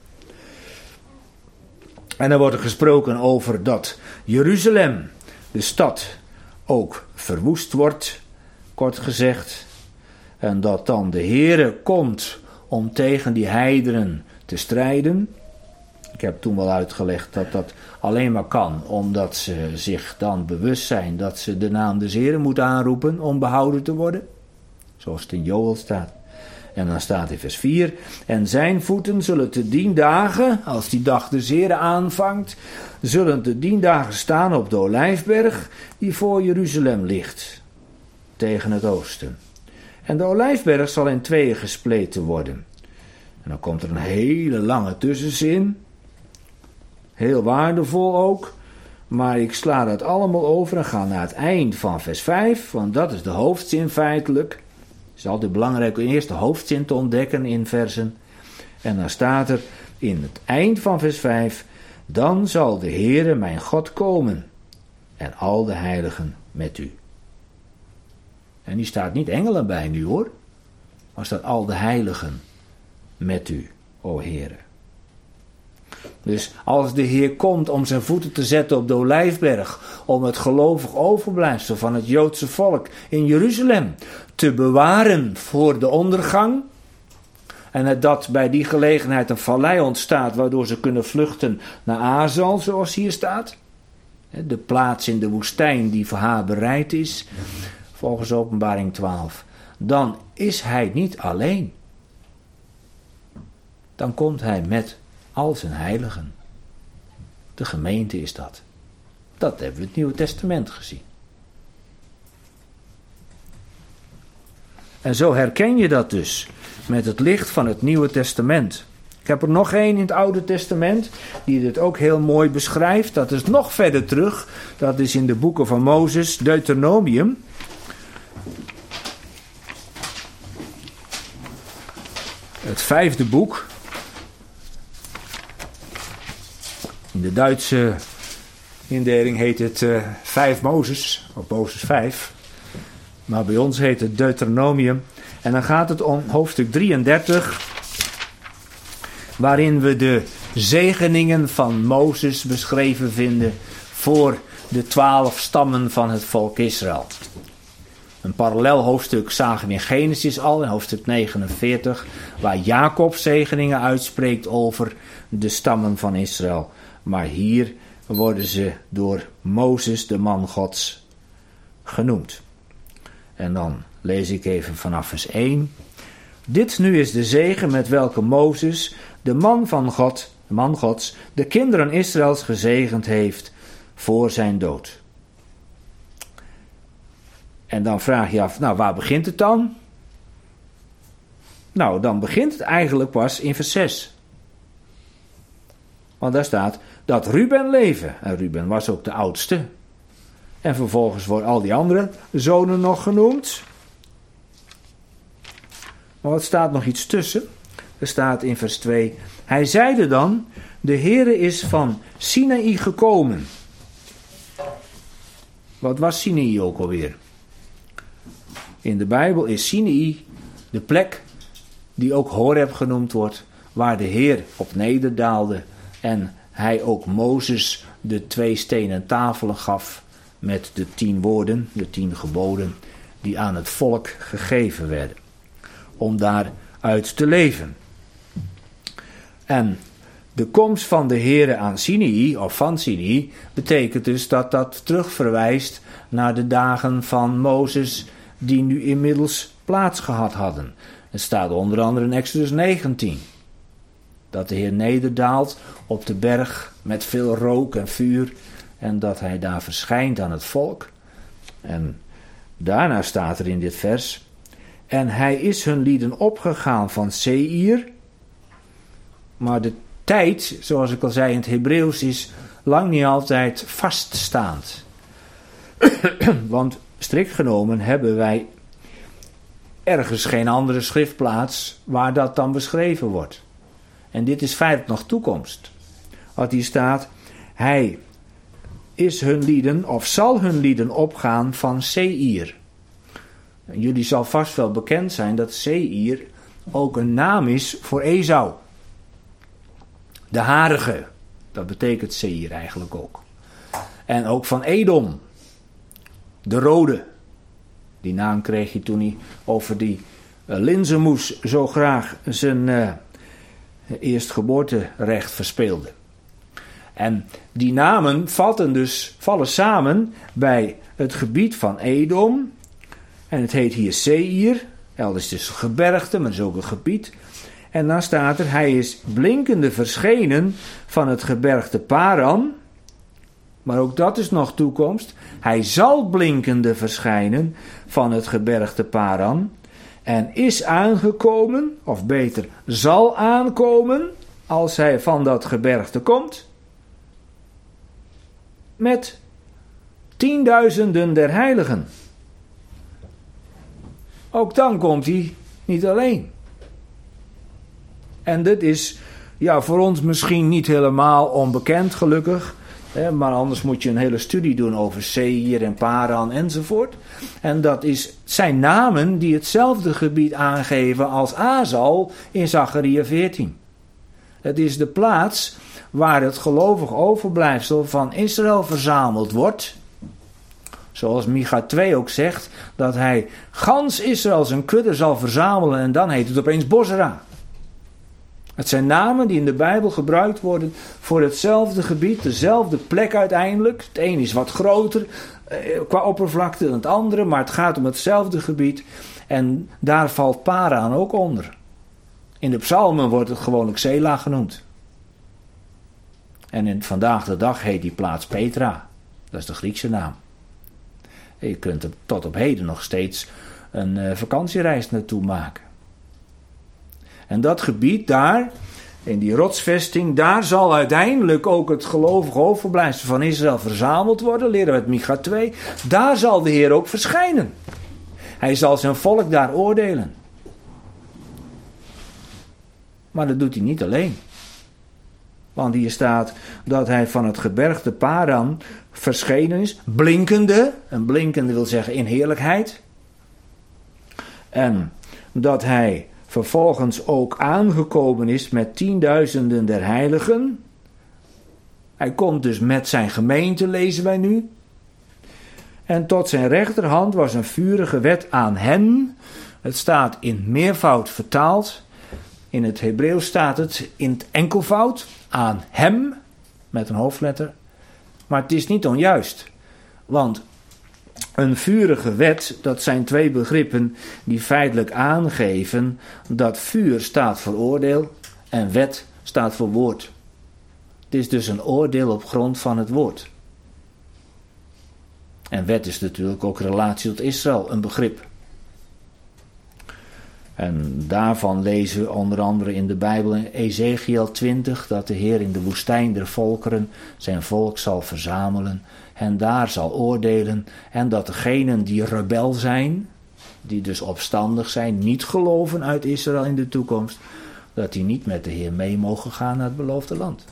[SPEAKER 1] En er wordt gesproken over dat Jeruzalem, de stad, ook verwoest wordt, kort gezegd. En dat dan de Heere komt om tegen die heidenen te strijden. Ik heb toen wel uitgelegd dat dat alleen maar kan, omdat ze zich dan bewust zijn dat ze de naam des Heren moeten aanroepen om behouden te worden. Zoals het in Joël staat. En dan staat in vers 4, en zijn voeten zullen te 10 dagen, als die dag des Heren aanvangt, zullen te 10 dagen staan op de Olijfberg die voor Jeruzalem ligt, tegen het oosten. En de Olijfberg zal in tweeën gespleten worden. En dan komt er een hele lange tussenzin. Heel waardevol ook. Maar ik sla dat allemaal over en ga naar het eind van vers 5. Want dat is de hoofdzin feitelijk. Het is altijd belangrijk om eerst de hoofdzin te ontdekken in versen. En dan staat er in het eind van vers 5. Dan zal de Heere mijn God komen. En al de heiligen met u. En die staat niet engelen bij nu hoor. Maar staat al de heiligen met u, o Heere. Dus als de Heer komt om zijn voeten te zetten op de Olijfberg, om het gelovig overblijfsel van het Joodse volk in Jeruzalem te bewaren voor de ondergang, en dat bij die gelegenheid een vallei ontstaat waardoor ze kunnen vluchten naar Azal, zoals hier staat, de plaats in de woestijn die voor haar bereid is, volgens Openbaring 12, dan is hij niet alleen. Dan komt hij met al zijn heiligen. De gemeente is dat. Dat hebben we in het Nieuwe Testament gezien. En zo herken je dat dus met het licht van het Nieuwe Testament. Ik heb er nog één in het Oude Testament die dit ook heel mooi beschrijft. Dat is nog verder terug. Dat is in de boeken van Mozes, Deuteronomium. Het 5e boek. In de Duitse indeling heet het 5 Mozes, of Mozes 5. Maar bij ons heet het Deuteronomium. En dan gaat het om hoofdstuk 33, waarin we de zegeningen van Mozes beschreven vinden voor de 12 stammen van het volk Israël. Een parallel hoofdstuk zagen we in Genesis al, in hoofdstuk 49, waar Jacob zegeningen uitspreekt over de stammen van Israël. Maar hier worden ze door Mozes, de man Gods, genoemd. En dan lees ik even vanaf vers 1. Dit nu is de zegen met welke Mozes, de man Gods, de kinderen Israëls gezegend heeft voor zijn dood. En dan vraag je af, nou waar begint het dan? Nou, dan begint het eigenlijk pas in vers 6. Want daar staat dat Ruben leven. En Ruben was ook de oudste. En vervolgens worden al die andere zonen nog genoemd. Maar wat staat nog iets tussen? Er staat in vers 2. Hij zeide dan, de Heere is van Sinaï gekomen. Wat was Sinaï ook alweer? In de Bijbel is Sinaï de plek die ook Horeb genoemd wordt, waar de Heer op nederdaalde en hij ook Mozes de 2 stenen tafelen gaf met de 10 woorden, de 10 geboden, die aan het volk gegeven werden, om daaruit te leven. En de komst van de Heere aan Sinaï, of van Sinaï, betekent dus dat dat terugverwijst naar de dagen van Mozes, die nu inmiddels plaats gehad hadden. Het staat onder andere in Exodus 19. Dat de Heer nederdaalt op de berg met veel rook en vuur. En dat hij daar verschijnt aan het volk. En daarna staat er in dit vers. En hij is hun lieden opgegaan van Seir. Maar de tijd, zoals ik al zei in het Hebreeuws, is lang niet altijd vaststaand. Want strikt genomen hebben wij ergens geen andere schriftplaats waar dat dan beschreven wordt. En dit is feitelijk nog toekomst. Wat hier staat, hij is hun lieden of zal hun lieden opgaan van Seir. Jullie zal vast wel bekend zijn dat Seir ook een naam is voor Esau. De harige, dat betekent Seir eigenlijk ook. En ook van Edom, de rode. Die naam kreeg hij toen hij over die linzenmoes zo graag zijn eerstgeboorterecht verspeelde. En die namen vallen samen bij het gebied van Edom. En het heet hier Seir. Elders is het gebergte, maar het is ook een gebied. En dan staat er, hij is blinkende verschenen van het gebergte Paran. Maar ook dat is nog toekomst. Hij zal blinkende verschijnen van het gebergte Paran. En is aangekomen, of beter, zal aankomen, als hij van dat gebergte komt, met 10.000 der heiligen. Ook dan komt hij niet alleen. En dit is voor ons misschien niet helemaal onbekend, gelukkig. Maar anders moet je een hele studie doen over Seir en Paran enzovoort. En dat zijn namen die hetzelfde gebied aangeven als Azal in Zacharia 14. Het is de plaats waar het gelovig overblijfsel van Israël verzameld wordt. Zoals Micha 2 ook zegt, dat hij gans Israël zijn kudde zal verzamelen en dan heet het opeens Bosra. Het zijn namen die in de Bijbel gebruikt worden voor hetzelfde gebied, dezelfde plek uiteindelijk. Het een is wat groter qua oppervlakte dan het andere, maar het gaat om hetzelfde gebied. En daar valt Paran ook onder. In de psalmen wordt het gewoonlijk Sela genoemd. En vandaag de dag heet die plaats Petra. Dat is de Griekse naam. Je kunt er tot op heden nog steeds een vakantiereis naartoe maken. En dat gebied daar, in die rotsvesting, daar zal uiteindelijk ook het gelovige overblijfsel van Israël verzameld worden, leren we uit Micha 2. Daar zal de Heer ook verschijnen. Hij zal zijn volk daar oordelen. Maar dat doet hij niet alleen. Want hier staat dat hij van het gebergte Paran verschenen is, blinkende. En blinkende wil zeggen in heerlijkheid. En dat hij vervolgens ook aangekomen is met 10.000 der heiligen. Hij komt dus met zijn gemeente, lezen wij nu. En tot zijn rechterhand was een vurige wet aan hen. Het staat in meervoud vertaald. In het Hebreeuws staat het in het enkelvoud. Aan hem, met een hoofdletter. Maar het is niet onjuist. Want Een vurige wet, dat zijn twee begrippen die feitelijk aangeven dat vuur staat voor oordeel en wet staat voor woord. Het is dus een oordeel op grond van het woord. En wet is natuurlijk ook relatie tot Israël, een begrip. En daarvan lezen we onder andere in de Bijbel in Ezekiel 20... dat de Heer in de woestijn der volkeren zijn volk zal verzamelen en daar zal oordelen. En dat degenen die rebel zijn, die dus opstandig zijn, niet geloven uit Israël in de toekomst, dat die niet met de Heer mee mogen gaan naar het beloofde land.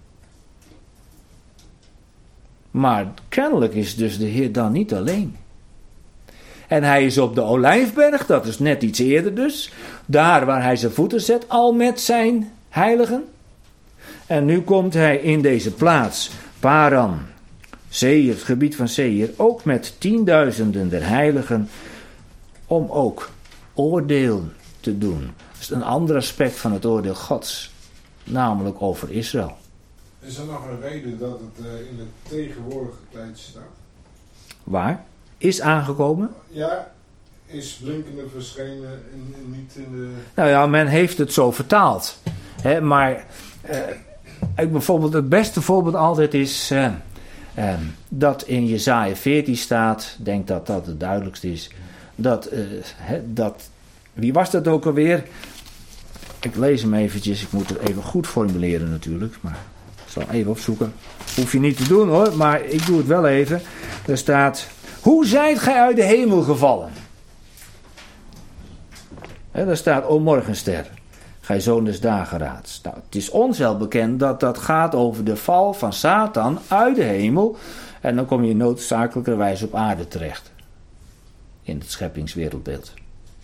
[SPEAKER 1] Maar kennelijk is dus de Heer dan niet alleen. En hij is op de Olijfberg, dat is net iets eerder dus. Daar waar hij zijn voeten zet, al met zijn heiligen. En nu komt hij in deze plaats, Paran, Seir, het gebied van Seir, ook met 10.000 der heiligen, om ook oordeel te doen. Dat is een ander aspect van het oordeel Gods, namelijk over Israël.
[SPEAKER 2] Is er nog een reden dat het in de tegenwoordige tijd staat?
[SPEAKER 1] Waar? Is aangekomen?
[SPEAKER 2] Ja, is blinkende verschenen en niet in de...
[SPEAKER 1] Nou ja, men heeft het zo vertaald. Maar bijvoorbeeld het beste voorbeeld altijd is dat in Jesaja 14 staat, ik denk dat dat het duidelijkste is, dat wie was dat ook alweer? Ik lees hem eventjes, ik moet het even goed formuleren natuurlijk, maar ik zal even opzoeken. Hoef je niet te doen hoor, maar ik doe het wel even. Er staat: hoe zijt gij uit de hemel gevallen? Daar staat: o morgenster, gij zoon des dageraads. Nou, het is ons wel bekend dat dat gaat over de val van Satan uit de hemel. En dan kom je noodzakelijkerwijs op aarde terecht. In het scheppingswereldbeeld.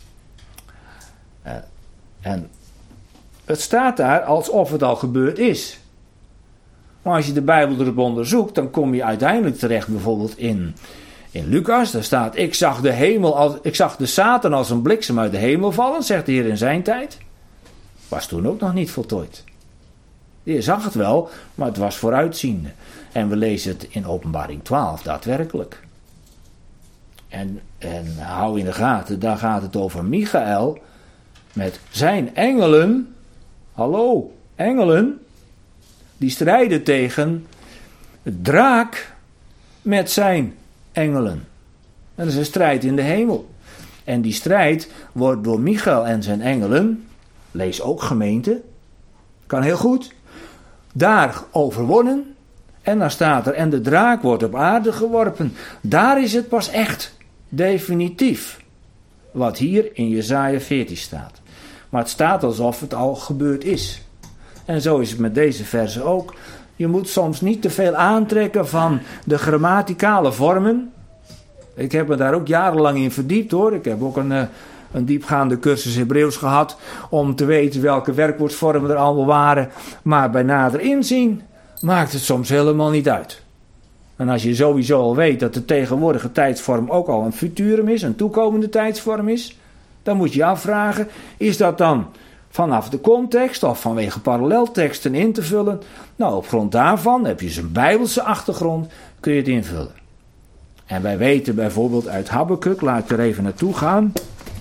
[SPEAKER 1] En het staat daar alsof het al gebeurd is. Maar als je de Bijbel erop onderzoekt, dan kom je uiteindelijk terecht bijvoorbeeld in Lucas. Daar staat: ik zag de Satan als een bliksem uit de hemel vallen, zegt de Heer in zijn tijd. Was toen ook nog niet voltooid. De Heer zag het wel, maar het was vooruitziende. En we lezen het in Openbaring 12 daadwerkelijk. En hou in de gaten, daar gaat het over Michael met zijn engelen. Hallo, engelen. Die strijden tegen het draak met zijn engelen. En dat is een strijd in de hemel. En die strijd wordt door Michael en zijn engelen, lees ook gemeente, kan heel goed, daar overwonnen. En dan staat er: en de draak wordt op aarde geworpen. Daar is het pas echt, definitief, wat hier in Jesaja 14 staat. Maar het staat alsof het al gebeurd is. En zo is het met deze verse ook. Je moet soms niet te veel aantrekken van de grammaticale vormen. Ik heb me daar ook jarenlang in verdiept hoor. Ik heb ook een diepgaande cursus Hebreeuws gehad om te weten welke werkwoordsvormen er allemaal waren. Maar bij nader inzien maakt het soms helemaal niet uit. En als je sowieso al weet dat de tegenwoordige tijdsvorm ook al een futurum is, een toekomende tijdsvorm is, dan moet je je afvragen, is dat dan vanaf de context of vanwege parallelteksten in te vullen? Nou, op grond daarvan heb je zijn Bijbelse achtergrond, kun je het invullen. En wij weten bijvoorbeeld uit Habakuk, laat ik er even naartoe gaan.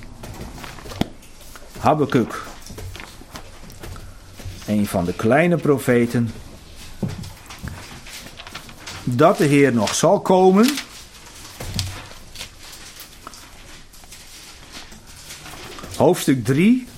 [SPEAKER 1] Habakuk, een van de kleine profeten, dat de Heer nog zal komen. Hoofdstuk 3.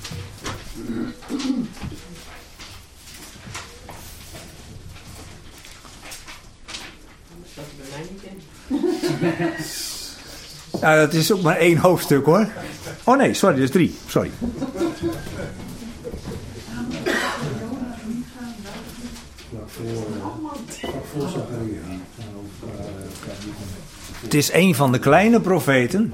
[SPEAKER 1] Nou, dat is ook maar 1 hoofdstuk hoor. Oh nee, sorry, dat is 3. Sorry. Het is een van de kleine profeten.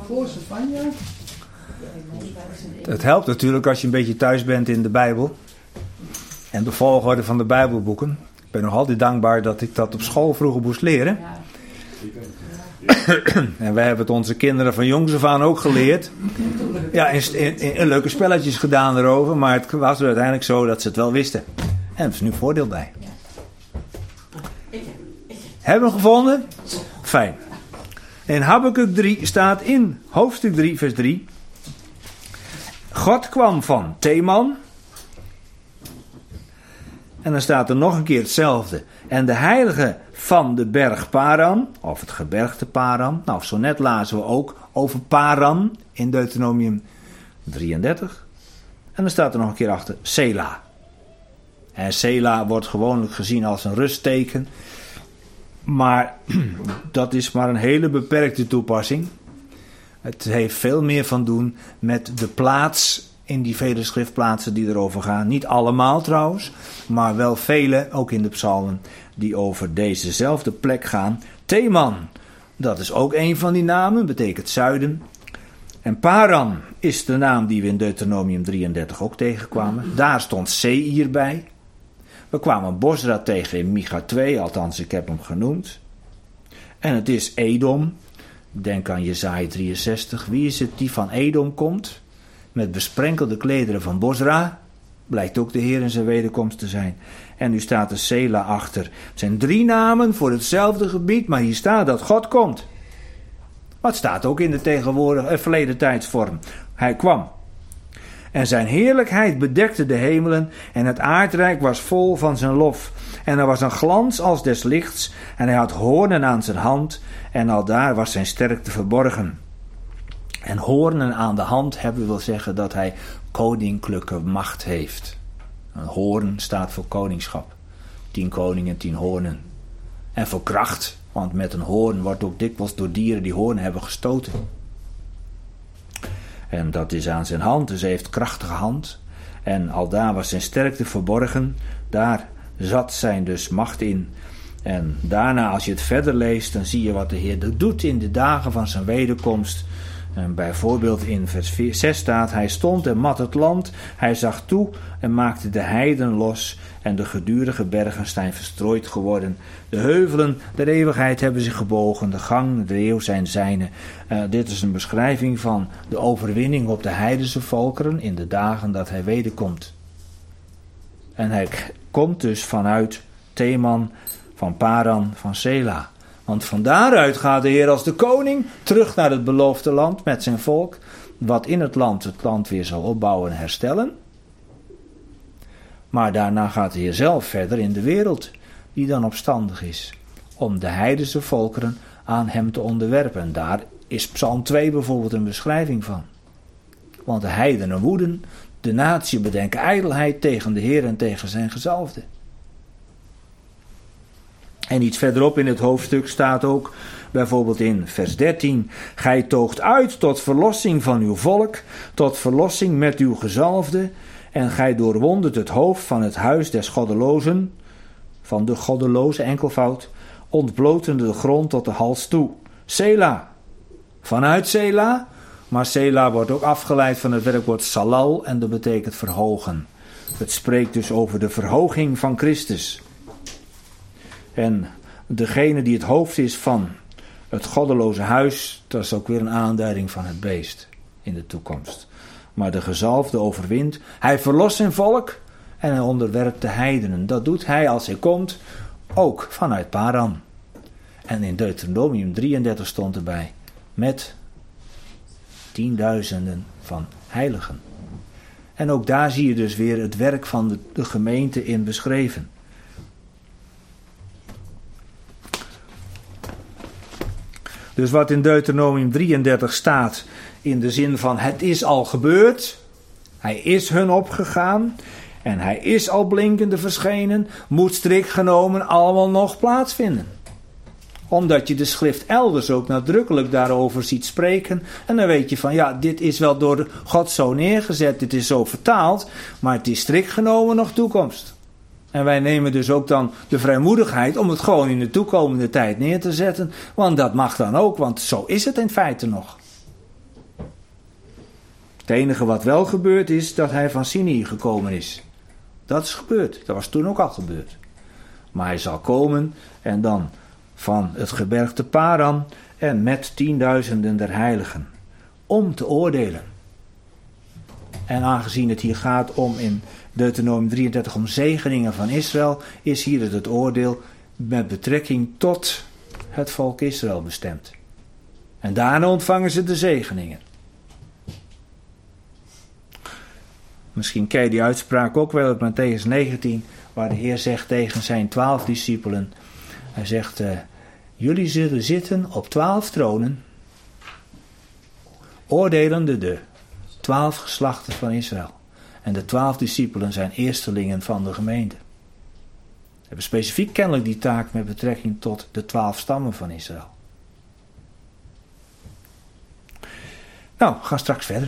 [SPEAKER 1] Het helpt natuurlijk als je een beetje thuis bent in de Bijbel. En de volgorde van de Bijbelboeken. Ik ben nog altijd dankbaar dat ik dat op school vroeger moest leren. En wij hebben het onze kinderen van jongs af aan ook geleerd. Ja, in leuke spelletjes gedaan erover. Maar het was er uiteindelijk zo dat ze het wel wisten. En er is nu voordeel bij. Hebben we hem gevonden? Fijn. En Habakuk 3 staat in hoofdstuk 3 vers 3. God kwam van Teman. En dan staat er nog een keer hetzelfde. En de heilige van de berg Paran, of het gebergte Paran. Nou, zo net lazen we ook over Paran in Deuteronomium 33. En dan staat er nog een keer achter Sela. En Sela wordt gewoonlijk gezien als een rustteken. Maar dat is maar een hele beperkte toepassing. Het heeft veel meer van doen met de plaats in die vele schriftplaatsen die erover gaan. Niet allemaal trouwens, maar wel vele, ook in de psalmen, die over dezezelfde plek gaan. Teman, dat is ook een van die namen, betekent zuiden. En Paran is de naam die we in Deuteronomium 33 ook tegenkwamen. Daar stond Seir bij. We kwamen Bosra tegen in Micha 2, althans ik heb hem genoemd. En het is Edom. Denk aan Jesaja 63. Wie is het die van Edom komt? Met besprenkelde klederen van Bosra. Blijkt ook de Heer in zijn wederkomst te zijn. En nu staat er Sela achter. Het zijn 3 namen voor hetzelfde gebied, maar hier staat dat God komt. Wat staat ook in de tegenwoordige verleden tijdsvorm. Hij kwam. En zijn heerlijkheid bedekte de hemelen en het aardrijk was vol van zijn lof. En er was een glans als des lichts en hij had hoornen aan zijn hand en aldaar was zijn sterkte verborgen. En hoornen aan de hand hebben wil zeggen dat hij koninklijke macht heeft. Een hoorn staat voor koningschap. 10 koningen, 10 hoornen. En voor kracht, want met een hoorn wordt ook dikwijls door dieren die hoorn hebben gestoten. En dat is aan zijn hand, dus hij heeft krachtige hand. En aldaar was zijn sterkte verborgen. Daar zat zijn dus macht in. En daarna, als je het verder leest, dan zie je wat de Heer doet in de dagen van zijn wederkomst. En bijvoorbeeld in vers 6 staat, hij stond en mat het land, hij zag toe en maakte de heiden los en de gedurige bergen zijn verstrooid geworden. De heuvelen der eeuwigheid hebben zich gebogen, de gang, de eeuw zijn zijne. Dit is een beschrijving van de overwinning op de heidense volkeren in de dagen dat hij wederkomt. En hij komt dus vanuit Teman, van Paran, van Sela. Want van daaruit gaat de Heer als de koning terug naar het beloofde land met zijn volk, wat in het land weer zal opbouwen en herstellen. Maar daarna gaat de Heer zelf verder in de wereld, die dan opstandig is, om de heidense volkeren aan hem te onderwerpen. En daar is Psalm 2 bijvoorbeeld een beschrijving van. Want de heidenen woeden, de natie bedenken ijdelheid tegen de Heer en tegen zijn gezalfde. En iets verderop in het hoofdstuk staat ook, bijvoorbeeld in vers 13, gij toogt uit tot verlossing van uw volk, tot verlossing met uw gezalfde, en gij doorwondet het hoofd van het huis des goddelozen, van de goddeloze enkelvoud, ontblotende de grond tot de hals toe. Sela, vanuit Sela, maar Sela wordt ook afgeleid van het werkwoord salal en dat betekent verhogen. Het spreekt dus over de verhoging van Christus. En degene die het hoofd is van het goddeloze huis, dat is ook weer een aanduiding van het beest in de toekomst. Maar de gezalfde overwint. Hij verlost zijn volk en hij onderwerpt de heidenen. Dat doet hij als hij komt, ook vanuit Paran. En in Deuteronomium 33 stond erbij, met 10.000 van heiligen. En ook daar zie je dus weer het werk van de gemeente in beschreven. Dus wat in Deuteronomium 33 staat in de zin van het is al gebeurd, hij is hun opgegaan en hij is al blinkende verschenen, moet strikt genomen allemaal nog plaatsvinden. Omdat je de schrift elders ook nadrukkelijk daarover ziet spreken en dan weet je van ja, dit is wel door God zo neergezet, dit is zo vertaald, maar het is strikt genomen nog toekomst. En wij nemen dus ook dan de vrijmoedigheid om het gewoon in de toekomende tijd neer te zetten. Want dat mag dan ook, want zo is het in feite nog. Het enige wat wel gebeurd is, dat hij van Sinai gekomen is. Dat is gebeurd, dat was toen ook al gebeurd. Maar hij zal komen en dan van het gebergte Paran en met 10.000 der heiligen. Om te oordelen. En aangezien het hier gaat om in Deuteronomium 33 om zegeningen van Israël, is hier het oordeel met betrekking tot het volk Israël bestemd. En daarna ontvangen ze de zegeningen. Misschien ken je die uitspraak ook wel uit Mattheüs 19, waar de Heer zegt tegen zijn 12 discipelen. Hij zegt, jullie zullen zitten op 12 tronen, oordelende de 12 geslachten van Israël. En de 12 discipelen zijn eerstelingen van de gemeente. We hebben specifiek kennelijk die taak met betrekking tot de 12 stammen van Israël. Nou, we gaan straks verder.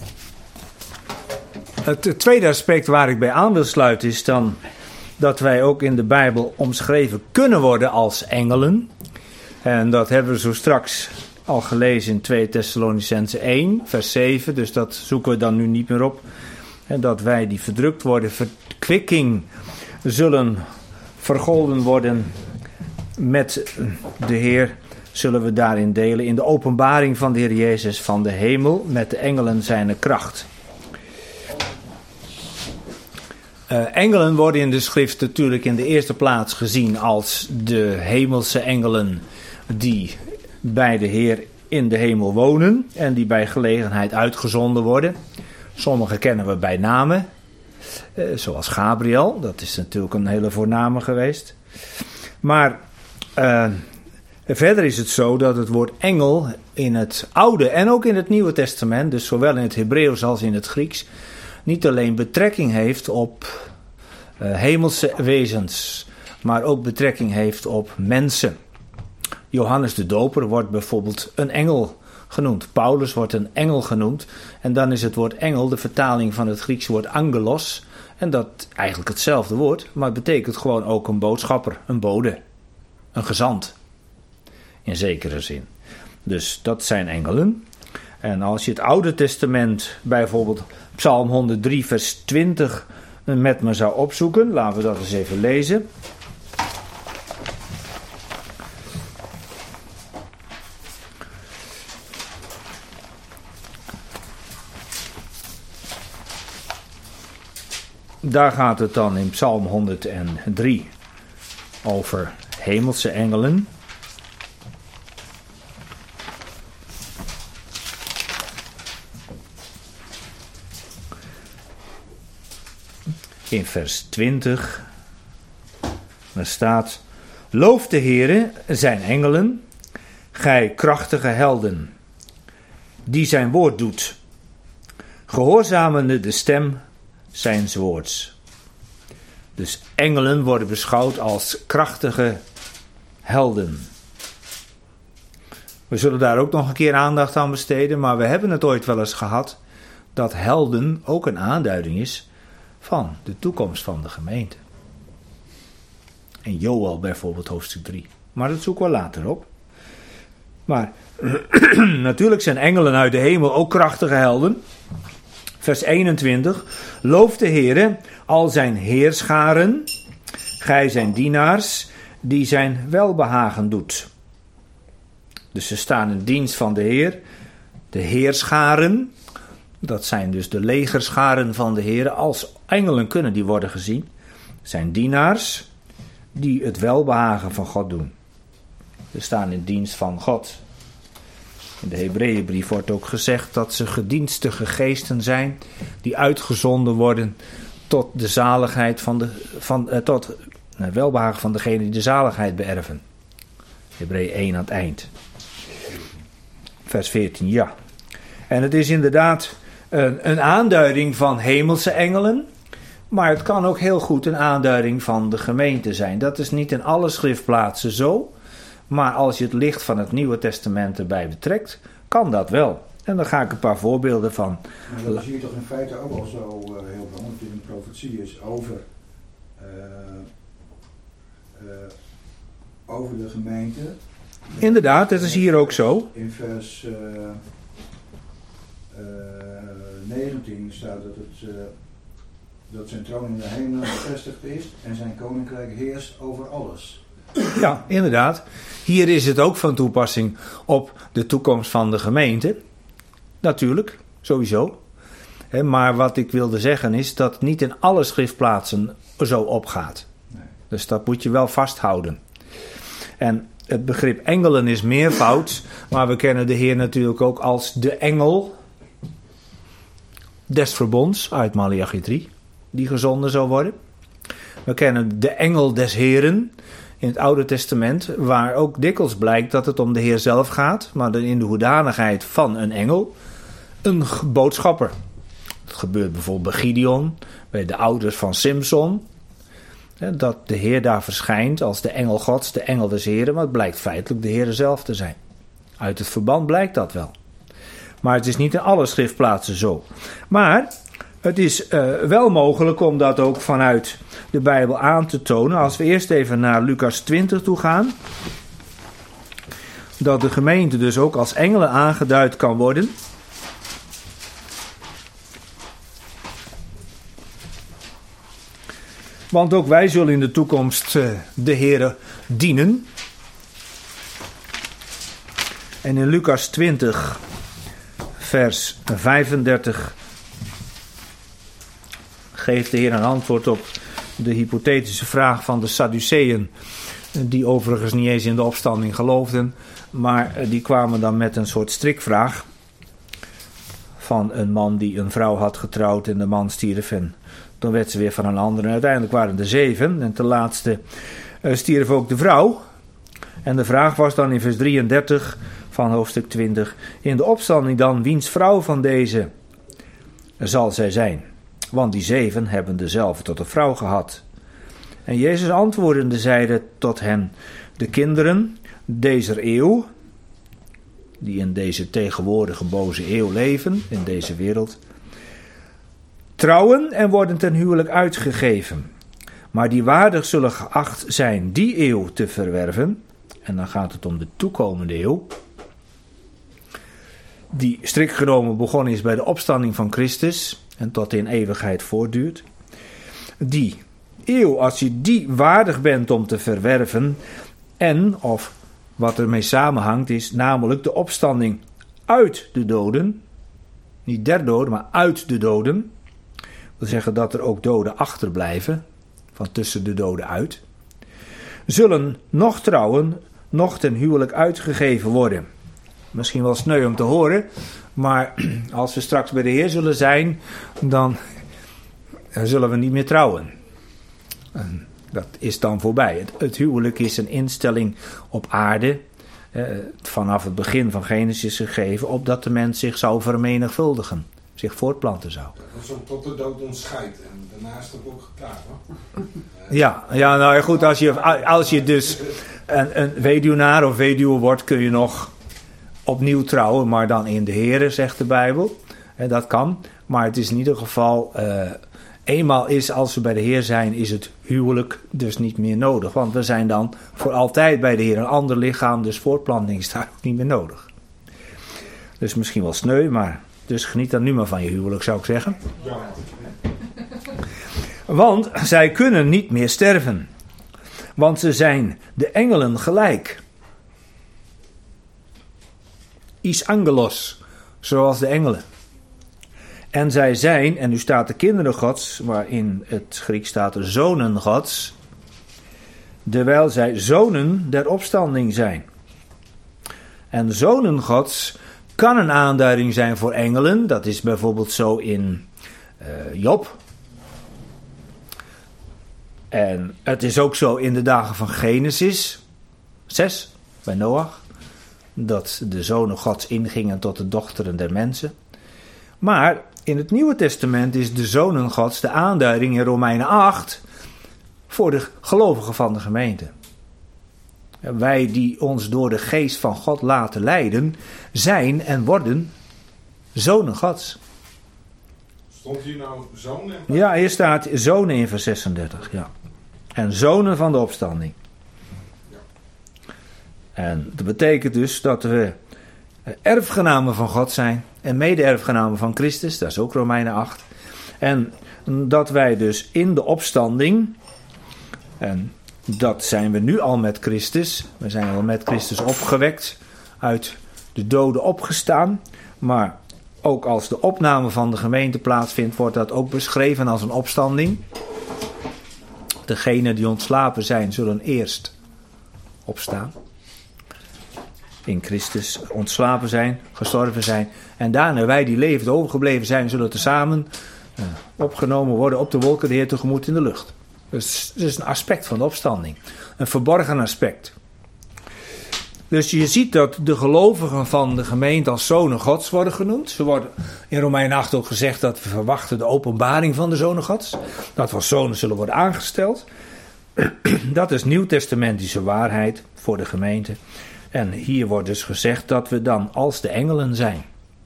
[SPEAKER 1] Het tweede aspect waar ik bij aan wil sluiten is dan dat wij ook in de Bijbel omschreven kunnen worden als engelen. En dat hebben we zo straks al gelezen in 2 Thessalonicenzen 1, vers 7. Dus dat zoeken we dan nu niet meer op. En dat wij die verdrukt worden, verkwikking zullen vergolden worden met de Heer. Zullen we daarin delen in de openbaring van de Heer Jezus van de hemel met de engelen zijne kracht. Engelen worden in de schrift natuurlijk in de eerste plaats gezien als de hemelse engelen die bij de Heer in de hemel wonen en die bij gelegenheid uitgezonden worden. Sommige kennen we bij namen, zoals Gabriel, dat is natuurlijk een hele voorname geweest. Maar verder is het zo dat het woord engel in het Oude en ook in het Nieuwe Testament, dus zowel in het Hebreeuws als in het Grieks, niet alleen betrekking heeft op hemelse wezens, maar ook betrekking heeft op mensen. Johannes de Doper wordt bijvoorbeeld een engel genoemd. Paulus wordt een engel genoemd. En dan is het woord engel de vertaling van het Griekse woord angelos. En dat eigenlijk hetzelfde woord, maar het betekent gewoon ook een boodschapper, een bode, een gezant. In zekere zin. Dus dat zijn engelen. En als je het Oude Testament, bijvoorbeeld Psalm 103 vers 20 met me zou opzoeken. Laten we dat eens even lezen. Daar gaat het dan in Psalm 103 over hemelse engelen. In vers 20, daar staat: Loof de Heere, zijn engelen, gij krachtige helden, die zijn woord doet, gehoorzamende de stem zijns woords. Dus engelen worden beschouwd als krachtige helden. We zullen daar ook nog een keer aandacht aan besteden, maar we hebben het ooit wel eens gehad dat helden ook een aanduiding is van de toekomst van de gemeente. In Joël bijvoorbeeld hoofdstuk 3. Maar dat zoeken we later op. Maar natuurlijk zijn engelen uit de hemel ook krachtige helden. Vers 21. Loof de Heere, al zijn heerscharen, gij zijn dienaars, die zijn welbehagen doet. Dus ze staan in dienst van de Heer. De heerscharen, dat zijn dus de legerscharen van de Heer. Als engelen kunnen die worden gezien. Zijn dienaars die het welbehagen van God doen. Ze staan in dienst van God. In de Hebreeënbrief wordt ook gezegd dat ze gedienstige geesten zijn die uitgezonden worden tot de zaligheid tot welbehagen van degene die de zaligheid beërven. Hebreeën 1 aan het eind. Vers 14, ja. En het is inderdaad een aanduiding van hemelse engelen, maar het kan ook heel goed een aanduiding van de gemeente zijn. Dat is niet in alle schriftplaatsen zo, maar als je het licht van het Nieuwe Testament erbij betrekt, kan dat wel. En daar ga ik een paar voorbeelden van.
[SPEAKER 3] Maar dat zie je toch in feite ook al zo heel belangrijk in een profetie is over de gemeente.
[SPEAKER 1] Inderdaad, dat is hier ook zo.
[SPEAKER 3] In vers 19 staat dat zijn troon in de hemel bevestigd is en zijn koninkrijk heerst over alles.
[SPEAKER 1] Ja, inderdaad. Hier is het ook van toepassing op de toekomst van de gemeente. Natuurlijk, sowieso. Maar wat ik wilde zeggen is dat niet in alle schriftplaatsen zo opgaat. Nee. Dus dat moet je wel vasthouden. En het begrip engelen is meervoud, maar we kennen de Heer natuurlijk ook als de engel des verbonds uit Maleachi 3, die gezonden zou worden. We kennen de engel des Heren in het Oude Testament, waar ook dikwijls blijkt dat het om de Heer zelf gaat, maar in de hoedanigheid van een engel, een boodschapper. Dat gebeurt bijvoorbeeld bij Gideon, bij de ouders van Simson, dat de Heer daar verschijnt als de engel Gods, de engel des Heren, maar het blijkt feitelijk de Heer zelf te zijn. Uit het verband blijkt dat wel. Maar het is niet in alle schriftplaatsen zo. Maar het is wel mogelijk om dat ook vanuit de Bijbel aan te tonen. Als we eerst even naar Lucas 20 toe gaan. Dat de gemeente dus ook als engelen aangeduid kan worden. Want ook wij zullen in de toekomst de Heere dienen. En in Lucas 20, vers 35, geeft de Heer een antwoord op de hypothetische vraag van de Sadduceeën, die overigens niet eens in de opstanding geloofden, maar die kwamen dan met een soort strikvraag van een man die een vrouw had getrouwd en de man stierf en dan werd ze weer van een ander. En uiteindelijk waren er 7. En ten laatste stierf ook de vrouw. En de vraag was dan in vers 33 van hoofdstuk 20. In de opstanding dan, wiens vrouw van deze zal zij zijn? Want die 7 hebben dezelfde tot een vrouw gehad. En Jezus antwoordende zeide tot hen: de kinderen dezer eeuw, die in deze tegenwoordige boze eeuw leven, in deze wereld, trouwen en worden ten huwelijk uitgegeven. Maar die waardig zullen geacht zijn die eeuw te verwerven. En dan gaat het om de toekomende eeuw. Die strikt genomen begonnen is bij de opstanding van Christus. En tot in eeuwigheid voortduurt. Die eeuw, als je die waardig bent om te verwerven. En, of wat ermee samenhangt, is namelijk de opstanding uit de doden. Niet der doden, maar uit de doden. Dat wil zeggen dat er ook doden achterblijven, van tussen de doden uit, zullen nog trouwen, nog ten huwelijk uitgegeven worden. Misschien wel sneu om te horen, maar als we straks bij de Heer zullen zijn, dan zullen we niet meer trouwen. En dat is dan voorbij. Het huwelijk is een instelling op aarde, vanaf het begin van Genesis gegeven, opdat de mens zich zou vermenigvuldigen, zich voortplanten zou.
[SPEAKER 2] Dat is ook tot de dood ons scheidt. En daarnaast ook geklaagd.
[SPEAKER 1] Ja, nou ja, goed, als je dus een weduwnaar of weduwe wordt, kun je nog opnieuw trouwen, maar dan in de Here, zegt de Bijbel. Dat kan, maar het is in ieder geval, eenmaal is, als we bij de Heer zijn, is het huwelijk dus niet meer nodig. Want we zijn dan voor altijd bij de Heer, een ander lichaam, dus voortplanting is daar ook niet meer nodig. Dus misschien wel sneu, maar dus geniet dan nu maar van je huwelijk, zou ik zeggen.
[SPEAKER 2] Ja.
[SPEAKER 1] Want zij kunnen niet meer sterven. Want ze zijn de engelen gelijk. Is angelos, zoals de engelen. En zij zijn, en nu staat de kinderen Gods, waar in het Grieks staat de zonen Gods, terwijl zij zonen der opstanding zijn. En zonen Gods kan een aanduiding zijn voor engelen. Dat is bijvoorbeeld zo in Job. En het is ook zo in de dagen van Genesis 6, bij Noach, dat de zonen Gods ingingen tot de dochteren der mensen. Maar in het Nieuwe Testament is de zonen Gods de aanduiding in Romeinen 8 voor de gelovigen van de gemeente. Wij die ons door de geest van God laten leiden, zijn en worden zonen Gods.
[SPEAKER 2] Stond hier nou zonen?
[SPEAKER 1] Ja, hier staat zonen in vers 36. Ja. En zonen van de opstanding.
[SPEAKER 2] Ja.
[SPEAKER 1] En dat betekent dus dat we erfgenamen van God zijn. En mede-erfgenamen van Christus. Dat is ook Romeinen 8. En dat wij dus in de opstanding. En dat zijn we nu al met Christus. We zijn al met Christus opgewekt. Uit de doden opgestaan. Maar ook als de opname van de gemeente plaatsvindt, wordt dat ook beschreven als een opstanding. Degenen die ontslapen zijn, zullen eerst opstaan. in Christus ontslapen zijn, gestorven zijn. En daarna wij die levend overgebleven zijn, zullen tezamen opgenomen worden op de wolken de Heer tegemoet in de lucht. Dus het is een aspect van de opstanding. Een verborgen aspect. Dus je ziet dat de gelovigen van de gemeente als zonen Gods worden genoemd. Ze worden in Romeinen 8 ook gezegd dat we verwachten de openbaring van de zonen Gods. Dat we als zonen zullen worden aangesteld. Dat is nieuwtestamentische waarheid voor de gemeente. En hier wordt dus gezegd dat we dan als de engelen zijn.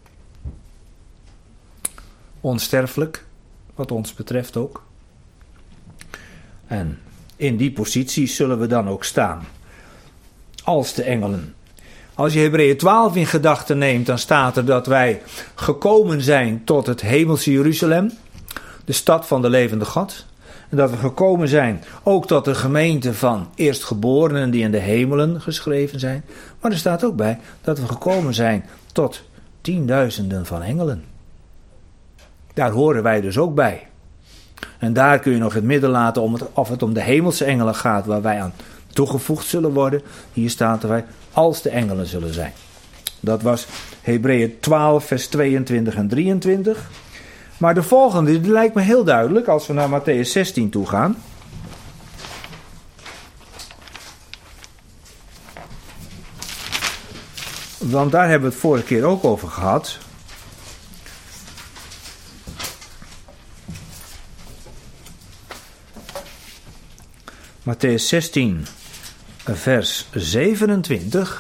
[SPEAKER 1] Onsterfelijk, wat ons betreft ook. En in die positie zullen we dan ook staan. Als de engelen. Als je Hebreeën 12 in gedachten neemt, dan staat er dat wij gekomen zijn tot het hemelse Jeruzalem. De stad van de levende God. En dat we gekomen zijn ook tot de gemeente van eerstgeborenen die in de hemelen geschreven zijn. Maar er staat ook bij dat we gekomen zijn tot 10.000 van engelen. Daar horen wij dus ook bij. En daar kun je nog het midden laten of het om de hemelse engelen gaat waar wij aan toegevoegd zullen worden. Hier staat er wij als de engelen zullen zijn. Dat was Hebreeën 12 vers 22 en 23. Maar de volgende die lijkt me heel duidelijk als we naar Mattheüs 16 toe gaan. Want daar hebben we het vorige keer ook over gehad. Mattheüs 16 vers 27.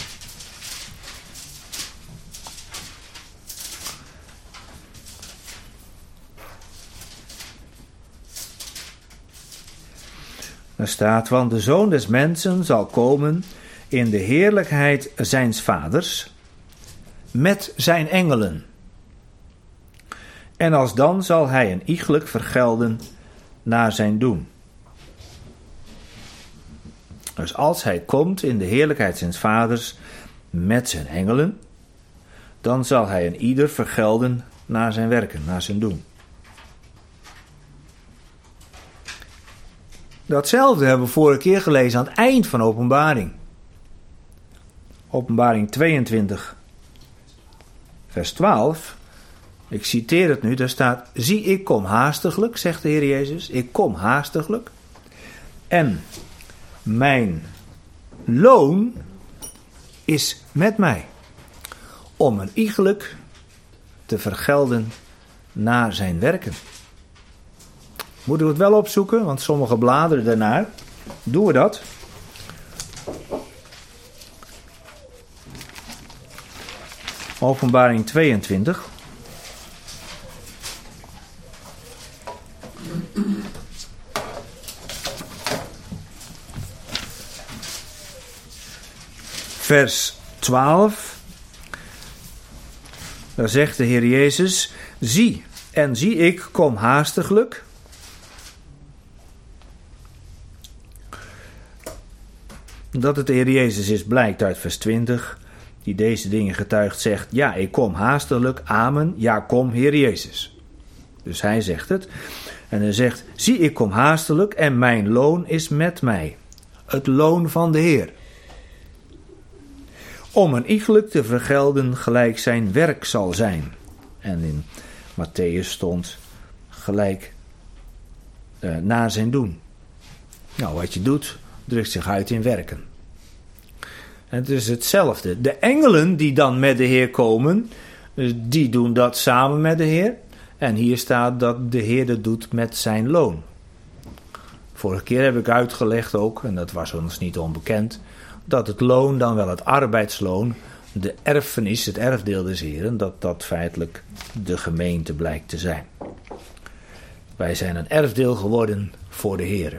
[SPEAKER 1] Daar staat, want de Zoon des Mensen zal komen in de heerlijkheid zijns vaders met zijn engelen. En alsdan zal hij een iegelijk vergelden naar zijn doen. Dus als hij komt in de heerlijkheid zijns vaders met zijn engelen, dan zal hij een ieder vergelden naar zijn werken, naar zijn doen. Datzelfde hebben we vorige keer gelezen aan het eind van Openbaring. Openbaring 22, vers 12. Ik citeer het nu, daar staat: zie, ik kom haastiglijk, zegt de Heer Jezus. Ik kom haastiglijk. En mijn loon is met mij, om een iegelijk te vergelden naar zijn werken. Moeten we het wel opzoeken, want sommigen bladeren daarnaar. Doen we dat? Openbaring 22. Vers 12. Daar zegt de Heer Jezus: zie, en zie ik kom haastiglijk. Dat het de Heer Jezus is, blijkt uit vers 20, die deze dingen getuigt, zegt: ja, ik kom haastiglijk, amen, ja, kom, Heer Jezus. Dus hij zegt het. En hij zegt: zie, ik kom haastiglijk en mijn loon is met mij. Het loon van de Heer. Om een iegelijk te vergelden gelijk zijn werk zal zijn. En in Mattheüs stond gelijk naar zijn doen. Nou, wat je doet, drukt zich uit in werken. En het is hetzelfde. De engelen die dan met de Heer komen, die doen dat samen met de Heer. En hier staat dat de Heer dat doet met zijn loon. Vorige keer heb ik uitgelegd ook, en dat was ons niet onbekend, dat het loon dan wel het arbeidsloon, de erfenis, het erfdeel des Heren, dat feitelijk de gemeente blijkt te zijn. Wij zijn een erfdeel geworden voor de Heren.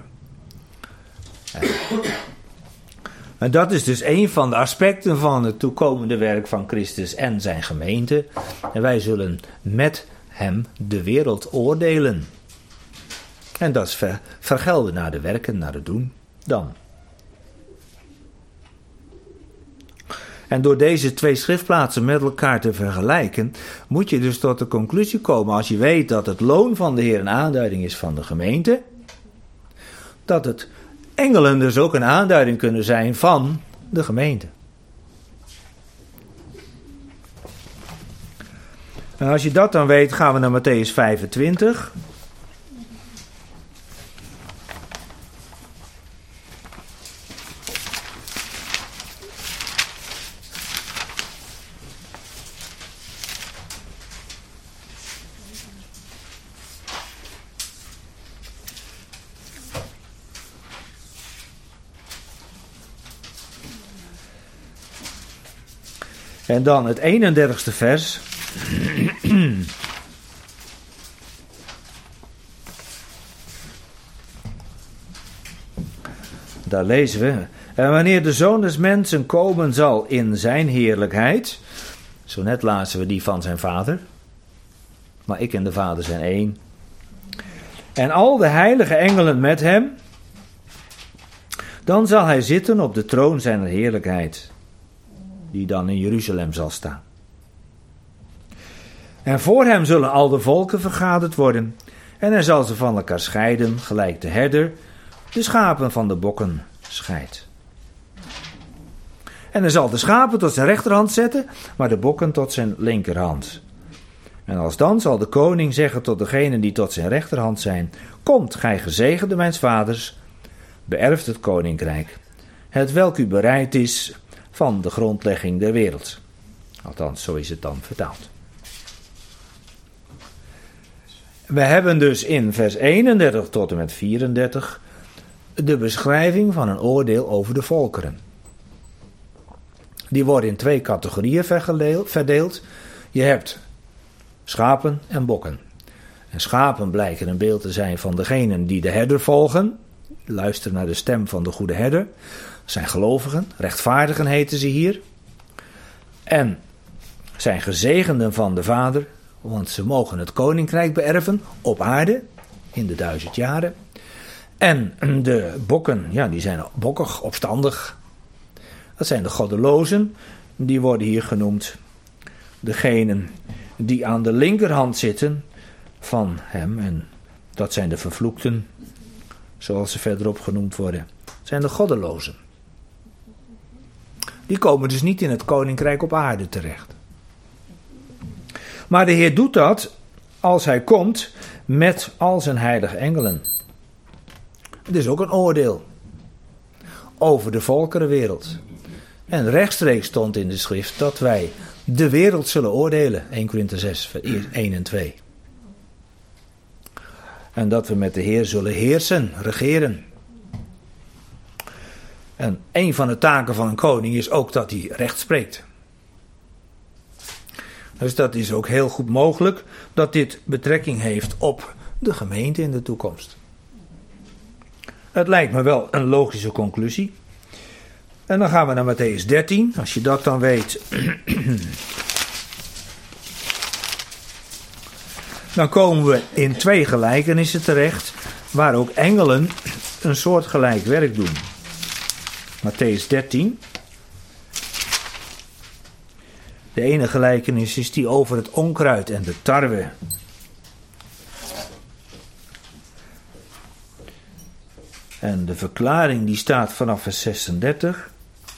[SPEAKER 1] En dat is dus een van de aspecten van het toekomende werk van Christus en zijn gemeente. En wij zullen met hem de wereld oordelen. En dat is vergelden naar de werken, naar het doen dan. En door deze twee schriftplaatsen met elkaar te vergelijken, moet je dus tot de conclusie komen, als je weet dat het loon van de Heer een aanduiding is van de gemeente, dat het engelen dus ook een aanduiding kunnen zijn van de gemeente. En als je dat dan weet, gaan we naar Mattheüs 25. En dan het 31ste vers. Daar lezen we. En wanneer de Zoon des Mensen komen zal in zijn heerlijkheid. Zo net lazen we die van zijn vader. Maar ik en de vader zijn één. En al de heilige engelen met hem. Dan zal hij zitten op de troon zijner heerlijkheid. Die dan in Jeruzalem zal staan. En voor hem zullen al de volken vergaderd worden. En hij zal ze van elkaar scheiden, gelijk de herder de schapen van de bokken scheidt. En hij zal de schapen tot zijn rechterhand zetten, maar de bokken tot zijn linkerhand. En alsdan zal de koning zeggen tot degenen die tot zijn rechterhand zijn: Komt, gij gezegende mijns vaders, beërft het koninkrijk, het welk u bereid is van de grondlegging der wereld. Althans, zo is het dan vertaald. We hebben dus in vers 31 tot en met 34 de beschrijving van een oordeel over de volkeren. Die worden in 2 categorieën verdeeld. Je hebt schapen en bokken. En schapen blijken een beeld te zijn van degenen die de herder volgen. Luisteren naar de stem van de goede herder. Dat zijn gelovigen, rechtvaardigen heten ze hier. En zijn gezegenden van de Vader, want ze mogen het koninkrijk beërven op aarde in de 1000 jaren. En de bokken, ja, die zijn bokkig, opstandig. Dat zijn de goddelozen, die worden hier genoemd. Degenen die aan de linkerhand zitten van hem, en dat zijn de vervloekten, zoals ze verderop genoemd worden, zijn de goddelozen. Die komen dus niet in het koninkrijk op aarde terecht. Maar de Heer doet dat als hij komt met al zijn heilige engelen. Het is ook een oordeel over de volkerenwereld. En rechtstreeks stond in de schrift dat wij de wereld zullen oordelen. 1 Korinthe 6, vers 1 en 2. En dat we met de Heer zullen heersen, regeren. En een van de taken van een koning is ook dat hij recht spreekt. Dus dat is ook heel goed mogelijk dat dit betrekking heeft op de gemeente in de toekomst. Het lijkt me wel een logische conclusie. En dan gaan we naar Mattheüs 13, als je dat dan weet. Dan komen we in 2 gelijkenissen terecht, waar ook engelen een soortgelijk werk doen. Mattheüs 13. De ene gelijkenis is die over het onkruid en de tarwe. En de verklaring die staat vanaf vers 36.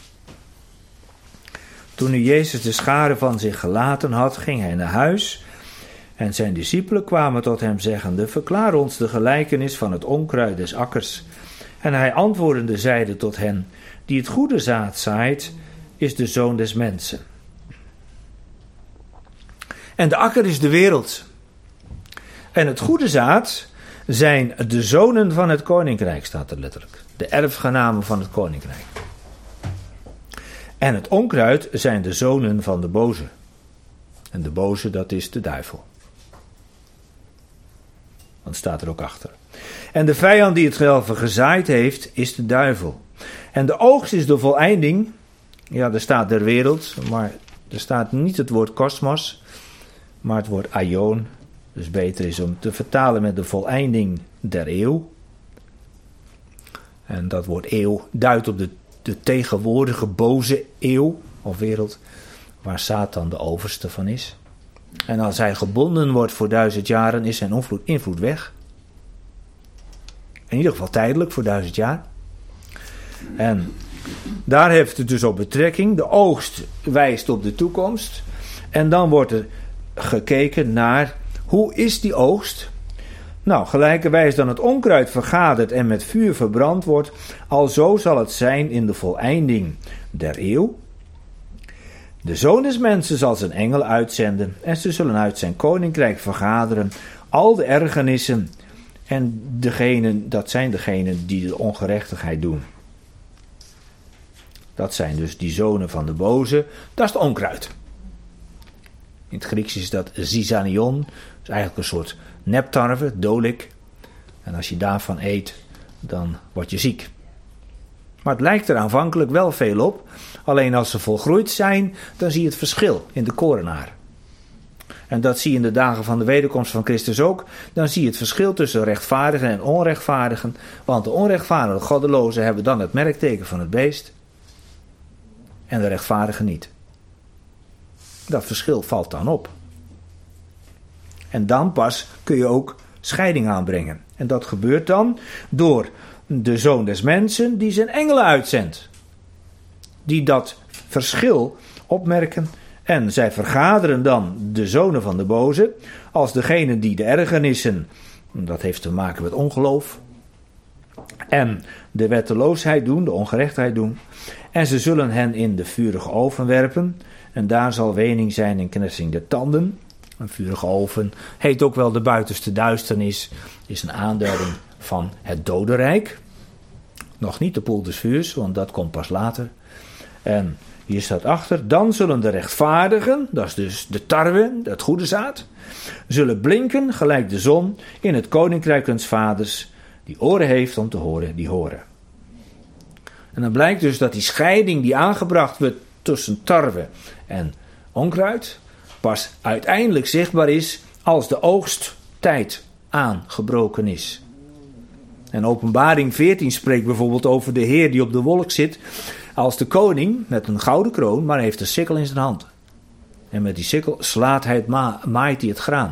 [SPEAKER 1] Toen nu Jezus de scharen van zich gelaten had, ging hij naar huis. En zijn discipelen kwamen tot hem zeggende: Verklaar ons de gelijkenis van het onkruid des akkers. En hij antwoordende zeide tot hen: Die het goede zaad zaait, is de Zoon des Mensen. En de akker is de wereld. En het goede zaad zijn de zonen van het koninkrijk, staat er letterlijk. De erfgenamen van het koninkrijk. En het onkruid zijn de zonen van de boze. En de boze, dat is de duivel. Dat staat er ook achter. En de vijand die het gewelven gezaaid heeft, is de duivel. En de oogst is de voleinding. Ja, er staat der wereld, maar er staat niet het woord kosmos, maar het woord aion. Dus beter is om te vertalen met de voleinding der eeuw. En dat woord eeuw duidt op de tegenwoordige boze eeuw of wereld, waar Satan de overste van is. En als hij gebonden wordt voor 1000 jaren, is zijn invloed weg. In ieder geval tijdelijk voor 1000 jaar. En daar heeft het dus op betrekking. De oogst wijst op de toekomst. En dan wordt er gekeken naar hoe is die oogst. Nou, gelijkerwijs dan het onkruid vergaderd en met vuur verbrand wordt, alzo zal het zijn in de voleinding der eeuw. De Zoon des Mensen zal zijn engelen uitzenden en ze zullen uit zijn koninkrijk vergaderen al de ergernissen en dat zijn degenen die de ongerechtigheid doen. Dat zijn dus die zonen van de boze, dat is het onkruid. In het Grieks is dat zizanion, dat is eigenlijk een soort neptarwe, dolik. En als je daarvan eet, dan word je ziek. Maar het lijkt er aanvankelijk wel veel op. Alleen als ze volgroeid zijn, dan zie je het verschil in de korenaar. En dat zie je in de dagen van de wederkomst van Christus ook. Dan zie je het verschil tussen rechtvaardigen en onrechtvaardigen. Want de onrechtvaardigen, goddelozen, hebben dan het merkteken van het beest. En de rechtvaardigen niet. Dat verschil valt dan op. En dan pas kun je ook scheiding aanbrengen. En dat gebeurt dan door de Zoon des Mensen die zijn engelen uitzendt. Die dat verschil opmerken. En zij vergaderen dan de zonen van de boze als degene die de ergernissen, dat heeft te maken met ongeloof, en de wetteloosheid doen, de ongerechtigheid doen. En ze zullen hen in de vurige oven werpen. En daar zal wening zijn en knetsing der tanden. Een vurige oven heet ook wel de buitenste duisternis. Is een aanduiding van het dodenrijk. Nog niet de poel des vuurs, want dat komt pas later. En hier staat achter, dan zullen de rechtvaardigen, dat is dus de tarwe, het goede zaad, zullen blinken gelijk de zon in het koninkrijk huns vaders. Die oren heeft om te horen, die horen. En dan blijkt dus dat die scheiding die aangebracht wordt tussen tarwe en onkruid pas uiteindelijk zichtbaar is als de oogsttijd aangebroken is. En Openbaring 14 spreekt bijvoorbeeld over de Heer die op de wolk zit als de koning met een gouden kroon, maar heeft een sikkel in zijn hand. En met die sikkel slaat hij maait hij het graan.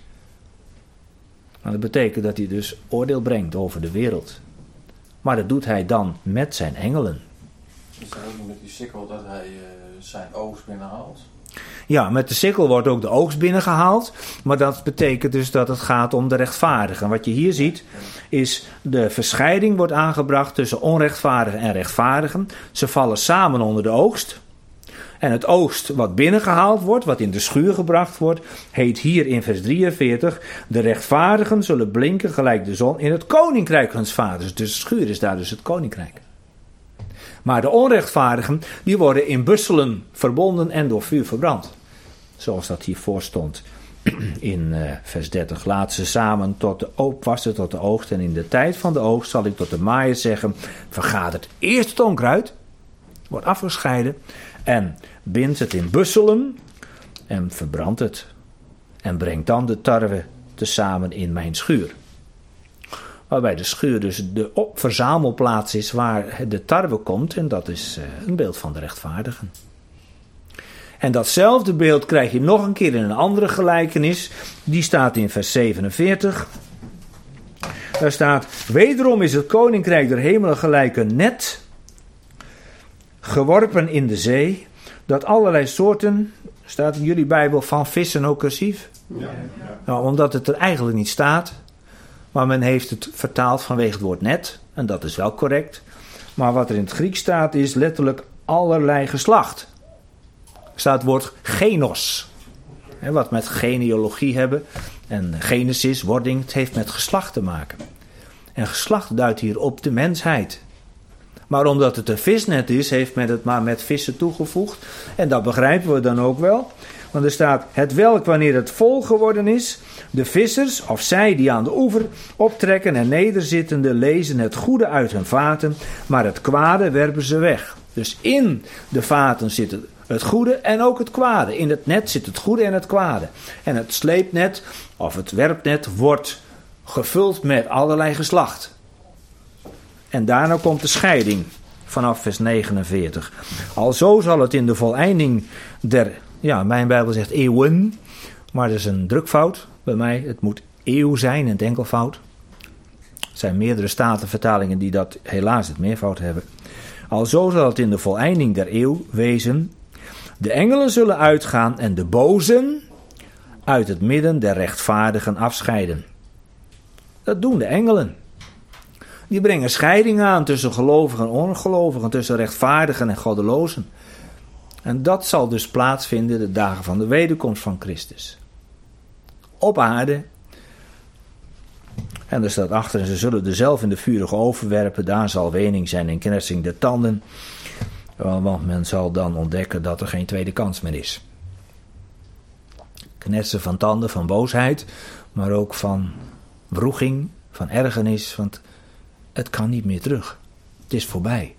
[SPEAKER 1] En dat betekent dat hij dus oordeel brengt over de wereld. Maar dat doet hij dan met zijn engelen.
[SPEAKER 4] Is dat ook met die sikkel dat hij zijn oogst binnenhaalt?
[SPEAKER 1] Ja, met de sikkel wordt ook de oogst binnengehaald. Maar dat betekent dus dat het gaat om de rechtvaardigen. Wat je hier ziet is de verscheiding wordt aangebracht tussen onrechtvaardigen en rechtvaardigen. Ze vallen samen onder de oogst. En het oogst wat binnengehaald wordt, wat in de schuur gebracht wordt, heet hier in vers 43... de rechtvaardigen zullen blinken gelijk de zon in het koninkrijk huns vaders. Dus de schuur is daar dus het koninkrijk. Maar de onrechtvaardigen, die worden in busselen verbonden en door vuur verbrand. Zoals dat hiervoor stond in vers 30. Laat ze samen opwassen tot de oogst. En in de tijd van de oogst zal ik tot de maaiers zeggen, vergadert eerst het onkruid, wordt afgescheiden, en bindt het in busselen en verbrandt het. En brengt dan de tarwe tezamen in mijn schuur. Waarbij de schuur dus de verzamelplaats is waar de tarwe komt. En dat is een beeld van de rechtvaardigen. En datzelfde beeld krijg je nog een keer in een andere gelijkenis. Die staat in vers 47. Daar staat, wederom is het koninkrijk der hemelen gelijk een net, geworpen in de zee, dat allerlei soorten, staat in jullie Bijbel, van vissen ook cursief?
[SPEAKER 2] Ja.
[SPEAKER 1] Nou, omdat het er eigenlijk niet staat. Maar men heeft het vertaald vanwege het woord net. En dat is wel correct. Maar wat er in het Grieks staat is letterlijk allerlei geslacht. Er staat het woord genos. Wat met genealogie hebben. En genesis, wording, het heeft met geslacht te maken. En geslacht duidt hier op de mensheid. Maar omdat het een visnet is, heeft men het maar met vissen toegevoegd. En dat begrijpen we dan ook wel. Want er staat, het welk wanneer het vol geworden is, de vissers of zij die aan de oever optrekken en nederzittende lezen het goede uit hun vaten, maar het kwade werpen ze weg. Dus in de vaten zit het goede en ook het kwade. In het net zit het goede en het kwade. En het sleepnet of het werpnet wordt gevuld met allerlei geslacht. En daarna komt de scheiding vanaf vers 49. Alzo zal het in de voleinding der, mijn Bijbel zegt eeuwen, maar dat is een drukfout bij mij. Het moet eeuw zijn in het enkelvoud. Er zijn meerdere statenvertalingen die dat helaas het meervoud hebben. Alzo zal het in de voleinding der eeuw wezen. De engelen zullen uitgaan en de bozen uit het midden der rechtvaardigen afscheiden. Dat doen de engelen. Die brengen scheiding aan tussen gelovigen en ongelovigen, tussen rechtvaardigen en goddelozen. En dat zal dus plaatsvinden de dagen van de wederkomst van Christus. Op aarde. En er staat achter, en ze zullen er zelf in de vurige oven werpen. Daar zal wening zijn en knetsing der tanden. Want men zal dan ontdekken dat er geen tweede kans meer is. Knetsen van tanden, van boosheid, maar ook van wroeging, van ergernis, want het kan niet meer terug. Het is voorbij.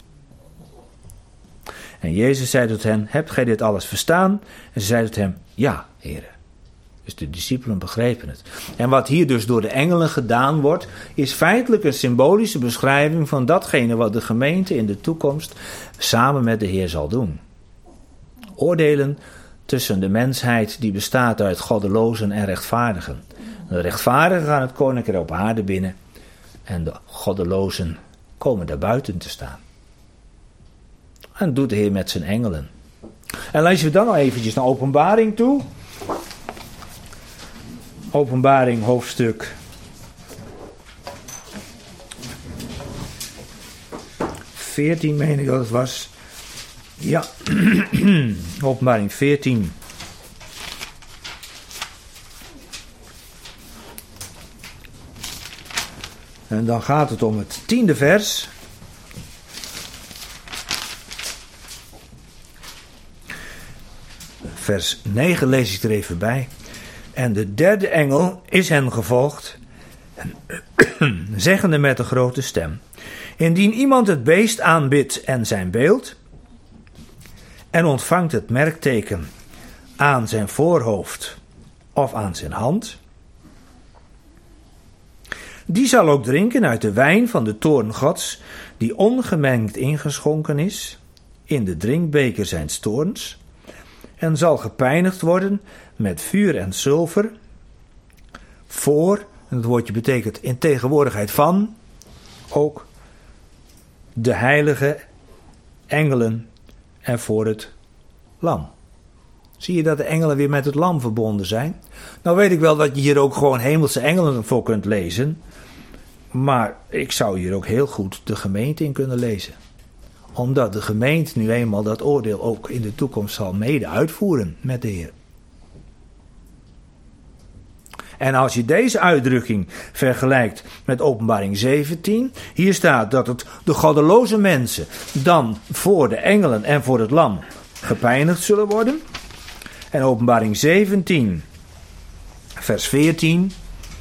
[SPEAKER 1] En Jezus zei tot hen, hebt gij dit alles verstaan? En ze zeiden tot hem, ja, Heere. Dus de discipelen begrepen het. En wat hier dus door de engelen gedaan wordt, is feitelijk een symbolische beschrijving van datgene wat de gemeente in de toekomst samen met de Heer zal doen. Oordelen tussen de mensheid die bestaat uit goddelozen en rechtvaardigen. De rechtvaardigen gaan het koninkrijk op aarde binnen en de goddelozen komen daar buiten te staan. En dat doet de Heer met zijn engelen. En lezen we dan nog eventjes naar Openbaring toe. Openbaring hoofdstuk 14 meen ik dat het was. Ja, Openbaring 14. En dan gaat het om het 10e vers. Vers 9 lees ik er even bij. En de derde engel is hen gevolgd, zeggende met een grote stem: indien iemand het beest aanbidt en zijn beeld, en ontvangt het merkteken aan zijn voorhoofd of aan zijn hand, die zal ook drinken uit de wijn van de toorn Gods, die ongemengd ingeschonken is in de drinkbeker zijns toorns, en zal gepijnigd worden met vuur en zilver, voor, en het woordje betekent in tegenwoordigheid van, ook de heilige engelen en voor het lam. Zie je dat de engelen weer met het lam verbonden zijn? Nou weet ik wel dat je hier ook gewoon hemelse engelen voor kunt lezen, maar ik zou hier ook heel goed de gemeente in kunnen lezen. Omdat de gemeente nu eenmaal dat oordeel ook in de toekomst zal mede uitvoeren met de Heer. En als je deze uitdrukking vergelijkt met Openbaring 17, hier staat dat het de goddeloze mensen dan voor de engelen en voor het lam gepijnigd zullen worden. En Openbaring 17, vers 14,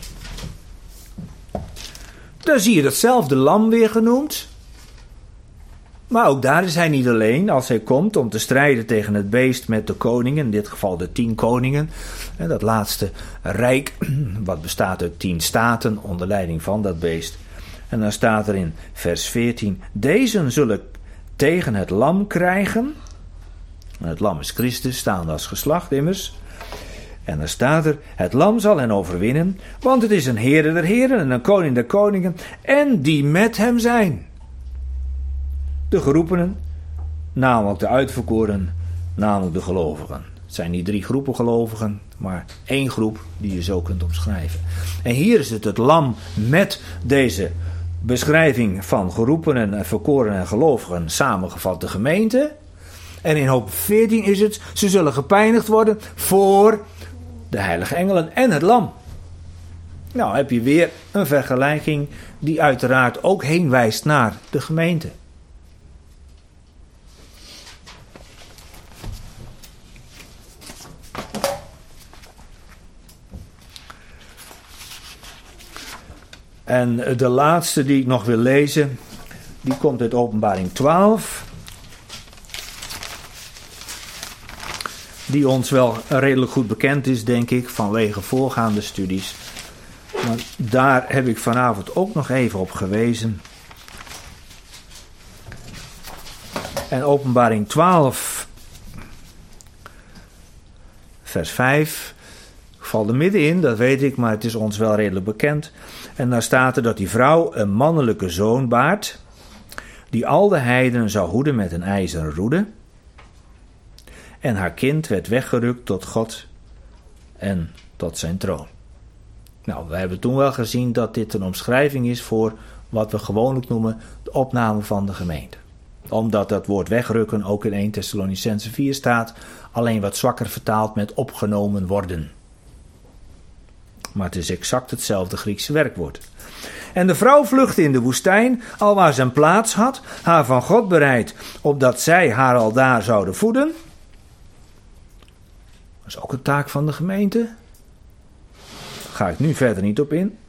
[SPEAKER 1] daar zie je datzelfde lam weer genoemd. Maar ook daar is hij niet alleen als hij komt om te strijden tegen het beest met de koningen, in dit geval de 10 koningen. En dat laatste rijk, wat bestaat uit 10 staten onder leiding van dat beest. En dan staat er in vers 14, deze zullen tegen het lam krijgen. En het lam is Christus, staande als geslacht immers. En dan staat er, het lam zal hen overwinnen, want het is een Heere der heren en een koning der koningen, en die met hem zijn. De geroepenen, namelijk de uitverkoren, namelijk de gelovigen. Het zijn niet 3 groepen gelovigen, maar 1 groep die je zo kunt omschrijven. En hier is het lam met deze beschrijving van geroepenen, verkoren en gelovigen samengevat de gemeente. En in hoofdstuk 14 is het, ze zullen gepijnigd worden voor de heilige engelen en het lam. Nou heb je weer een vergelijking die uiteraard ook heen wijst naar de gemeente. En de laatste die ik nog wil lezen, die komt uit Openbaring 12. Die ons wel redelijk goed bekend is, denk ik, vanwege voorgaande studies. Maar daar heb ik vanavond ook nog even op gewezen. En Openbaring 12, vers 5... Ik val er middenin, dat weet ik, maar het is ons wel redelijk bekend. En daar staat er dat die vrouw een mannelijke zoon baart, die al de heidenen zou hoeden met een ijzeren roede. En haar kind werd weggerukt tot God en tot zijn troon. Nou, we hebben toen wel gezien dat dit een omschrijving is voor wat we gewoonlijk noemen de opname van de gemeente. Omdat dat woord wegrukken ook in 1 Thessalonicenzen 4 staat, alleen wat zwakker vertaald met opgenomen worden. Maar het is exact hetzelfde Griekse werkwoord. En de vrouw vluchtte in de woestijn, alwaar ze een plaats had, haar van God bereid, opdat zij haar aldaar zouden voeden. Dat is ook een taak van de gemeente. Daar ga ik nu verder niet op in.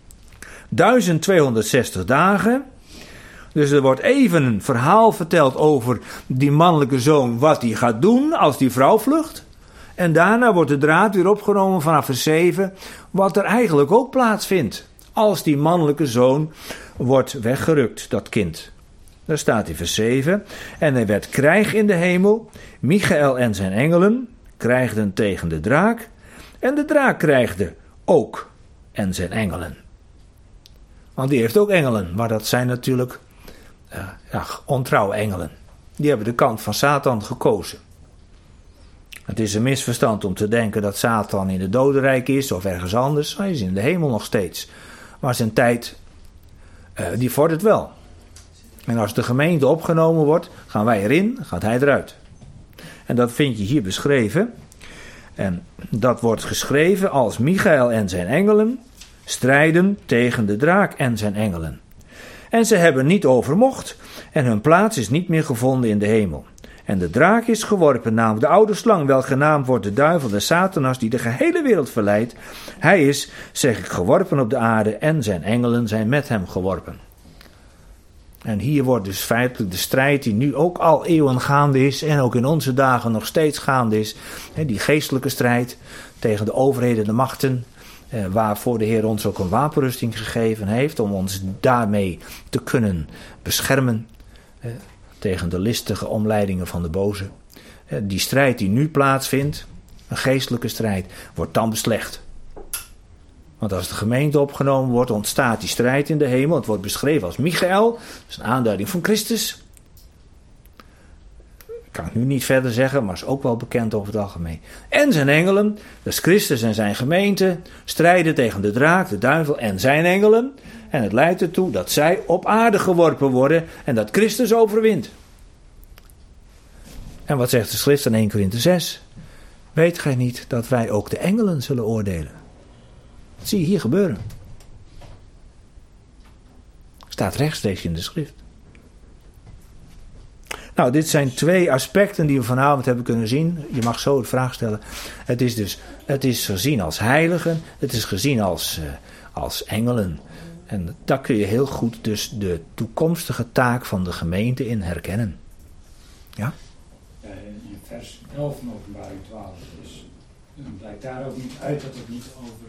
[SPEAKER 1] 1260 dagen. Dus er wordt even een verhaal verteld over die mannelijke zoon, wat hij gaat doen als die vrouw vlucht. En daarna wordt de draad weer opgenomen vanaf vers 7, wat er eigenlijk ook plaatsvindt. Als die mannelijke zoon wordt weggerukt, dat kind. Daar staat in vers 7. En er werd krijg in de hemel. Michael en zijn engelen krijgden tegen de draak. En de draak krijgde ook en zijn engelen. Want die heeft ook engelen, maar dat zijn natuurlijk ontrouwe engelen. Die hebben de kant van Satan gekozen. Het is een misverstand om te denken dat Satan in het dodenrijk is of ergens anders. Hij is in de hemel nog steeds. Maar zijn tijd, die vordert wel. En als de gemeente opgenomen wordt, gaan wij erin, gaat hij eruit. En dat vind je hier beschreven. En dat wordt geschreven als Michael en zijn engelen strijden tegen de draak en zijn engelen. En ze hebben niet overmocht en hun plaats is niet meer gevonden in de hemel. En de draak is geworpen, namelijk de oude slang, wel genaamd wordt de duivel, de Satanas, die de gehele wereld verleidt. Hij is, zeg ik, geworpen op de aarde en zijn engelen zijn met hem geworpen. En hier wordt dus feitelijk de strijd die nu ook al eeuwen gaande is en ook in onze dagen nog steeds gaande is. Die geestelijke strijd tegen de overheden, de machten, waarvoor de Heer ons ook een wapenrusting gegeven heeft om ons daarmee te kunnen beschermen tegen de listige omleidingen van de boze. Die strijd die nu plaatsvindt, een geestelijke strijd, wordt dan beslecht. Want als de gemeente opgenomen wordt, ontstaat die strijd in de hemel. Het wordt beschreven als Michael, dat is een aanduiding van Christus. Kan ik nu niet verder zeggen, maar is ook wel bekend over het algemeen. En zijn engelen, dat is Christus en zijn gemeente, strijden tegen de draak, de duivel en zijn engelen. En het leidt ertoe dat zij op aarde geworpen worden en dat Christus overwint. En wat zegt de schrift in 1 Korinthe 6? Weet gij niet dat wij ook de engelen zullen oordelen? Dat zie je hier gebeuren. Staat rechtstreeks in de schrift. Nou, dit zijn 2 aspecten die we vanavond hebben kunnen zien. Je mag zo de vraag stellen. Het is gezien als heiligen. Het is gezien als engelen. En daar kun je heel goed dus de toekomstige taak van de gemeente in herkennen. Ja?
[SPEAKER 5] In vers 11 van Openbaring 12 blijkt daar ook niet uit dat het niet over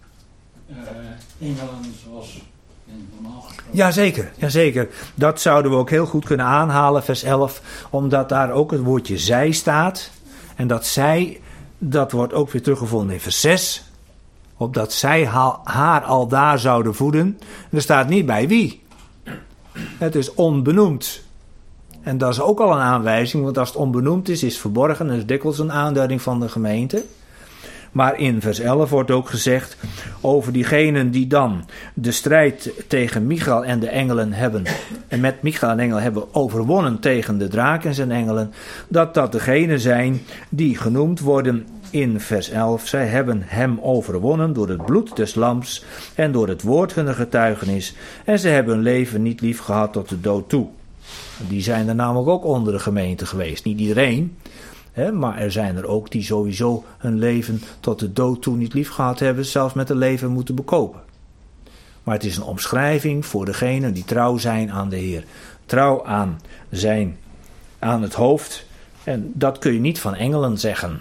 [SPEAKER 5] engelen zoals normaal gesproken. Jazeker. Dat zouden we ook heel goed kunnen aanhalen, vers 11. Omdat daar ook het woordje zij staat. En dat zij, dat wordt ook weer teruggevonden in vers 6. Opdat zij haar aldaar zouden voeden. Er staat niet bij wie. Het is onbenoemd. En dat is ook al een aanwijzing. Want als het onbenoemd is, is het verborgen. Dat is dikwijls een aanduiding van de gemeente. Maar in vers 11 wordt ook gezegd over diegenen die dan de strijd tegen Michael en de engelen hebben. En met Michael en engelen hebben overwonnen tegen de draak en zijn engelen. Dat degenen zijn die genoemd worden in vers 11. Zij hebben hem overwonnen door het bloed des lams en door het woord hunner getuigenis. En ze hebben hun leven niet lief gehad tot de dood toe. Die zijn er namelijk ook onder de gemeente geweest. Niet iedereen. Maar er zijn er ook die sowieso hun leven tot de dood toe niet lief gehad hebben, zelfs met hun leven moeten bekopen. Maar het is een omschrijving voor degenen die trouw zijn aan de Heer. Trouw aan het hoofd. En dat kun je niet van engelen zeggen.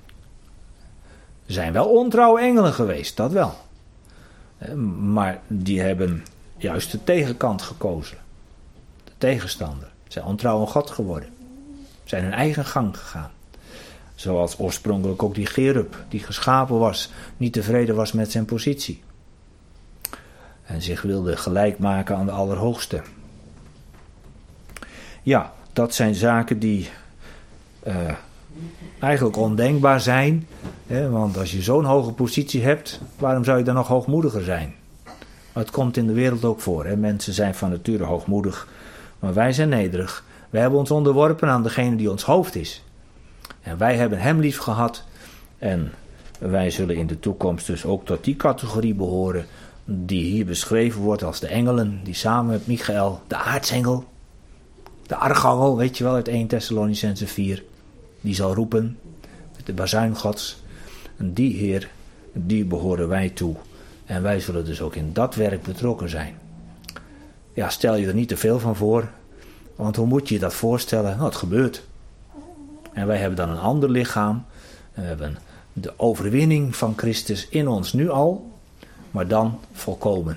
[SPEAKER 5] Er zijn wel ontrouwe engelen geweest, dat wel. Maar die hebben juist de tegenkant gekozen. De tegenstander. Ze zijn ontrouw aan God geworden. Zijn hun eigen gang gegaan. Zoals oorspronkelijk ook die Cherub, die geschapen was, niet tevreden was met zijn positie. En zich wilde gelijk maken aan de Allerhoogste. Ja, dat zijn zaken die eigenlijk ondenkbaar zijn. Want als je zo'n hoge positie hebt, waarom zou je dan nog hoogmoediger zijn? Maar het komt in de wereld ook voor. Mensen zijn van nature hoogmoedig, maar wij zijn nederig. Wij hebben ons onderworpen aan degene die ons hoofd is. En wij hebben hem lief gehad. En wij zullen in de toekomst dus ook tot die categorie behoren die hier beschreven wordt als de engelen, die samen met Michael, de aartsengel, de archangel, weet je wel, uit 1 Thessalonicenzen 4, die zal roepen met de bazuin Gods. En die Heer, die behoren wij toe. En wij zullen dus ook in dat werk betrokken zijn. Ja, stel je er niet te veel van voor, want hoe moet je je dat voorstellen? Nou, het gebeurt. En wij hebben dan een ander lichaam. En we hebben de overwinning van Christus in ons nu al, maar dan volkomen.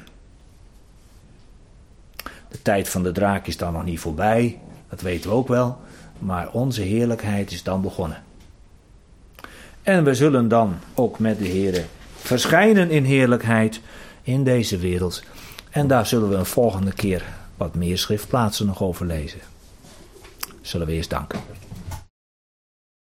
[SPEAKER 5] De tijd van de draak is dan nog niet voorbij, dat weten we ook wel, maar onze heerlijkheid is dan begonnen. En we zullen dan ook met de Heere verschijnen in heerlijkheid in deze wereld. En daar zullen we een volgende keer wat meer schriftplaatsen nog over lezen. Zullen we eerst danken.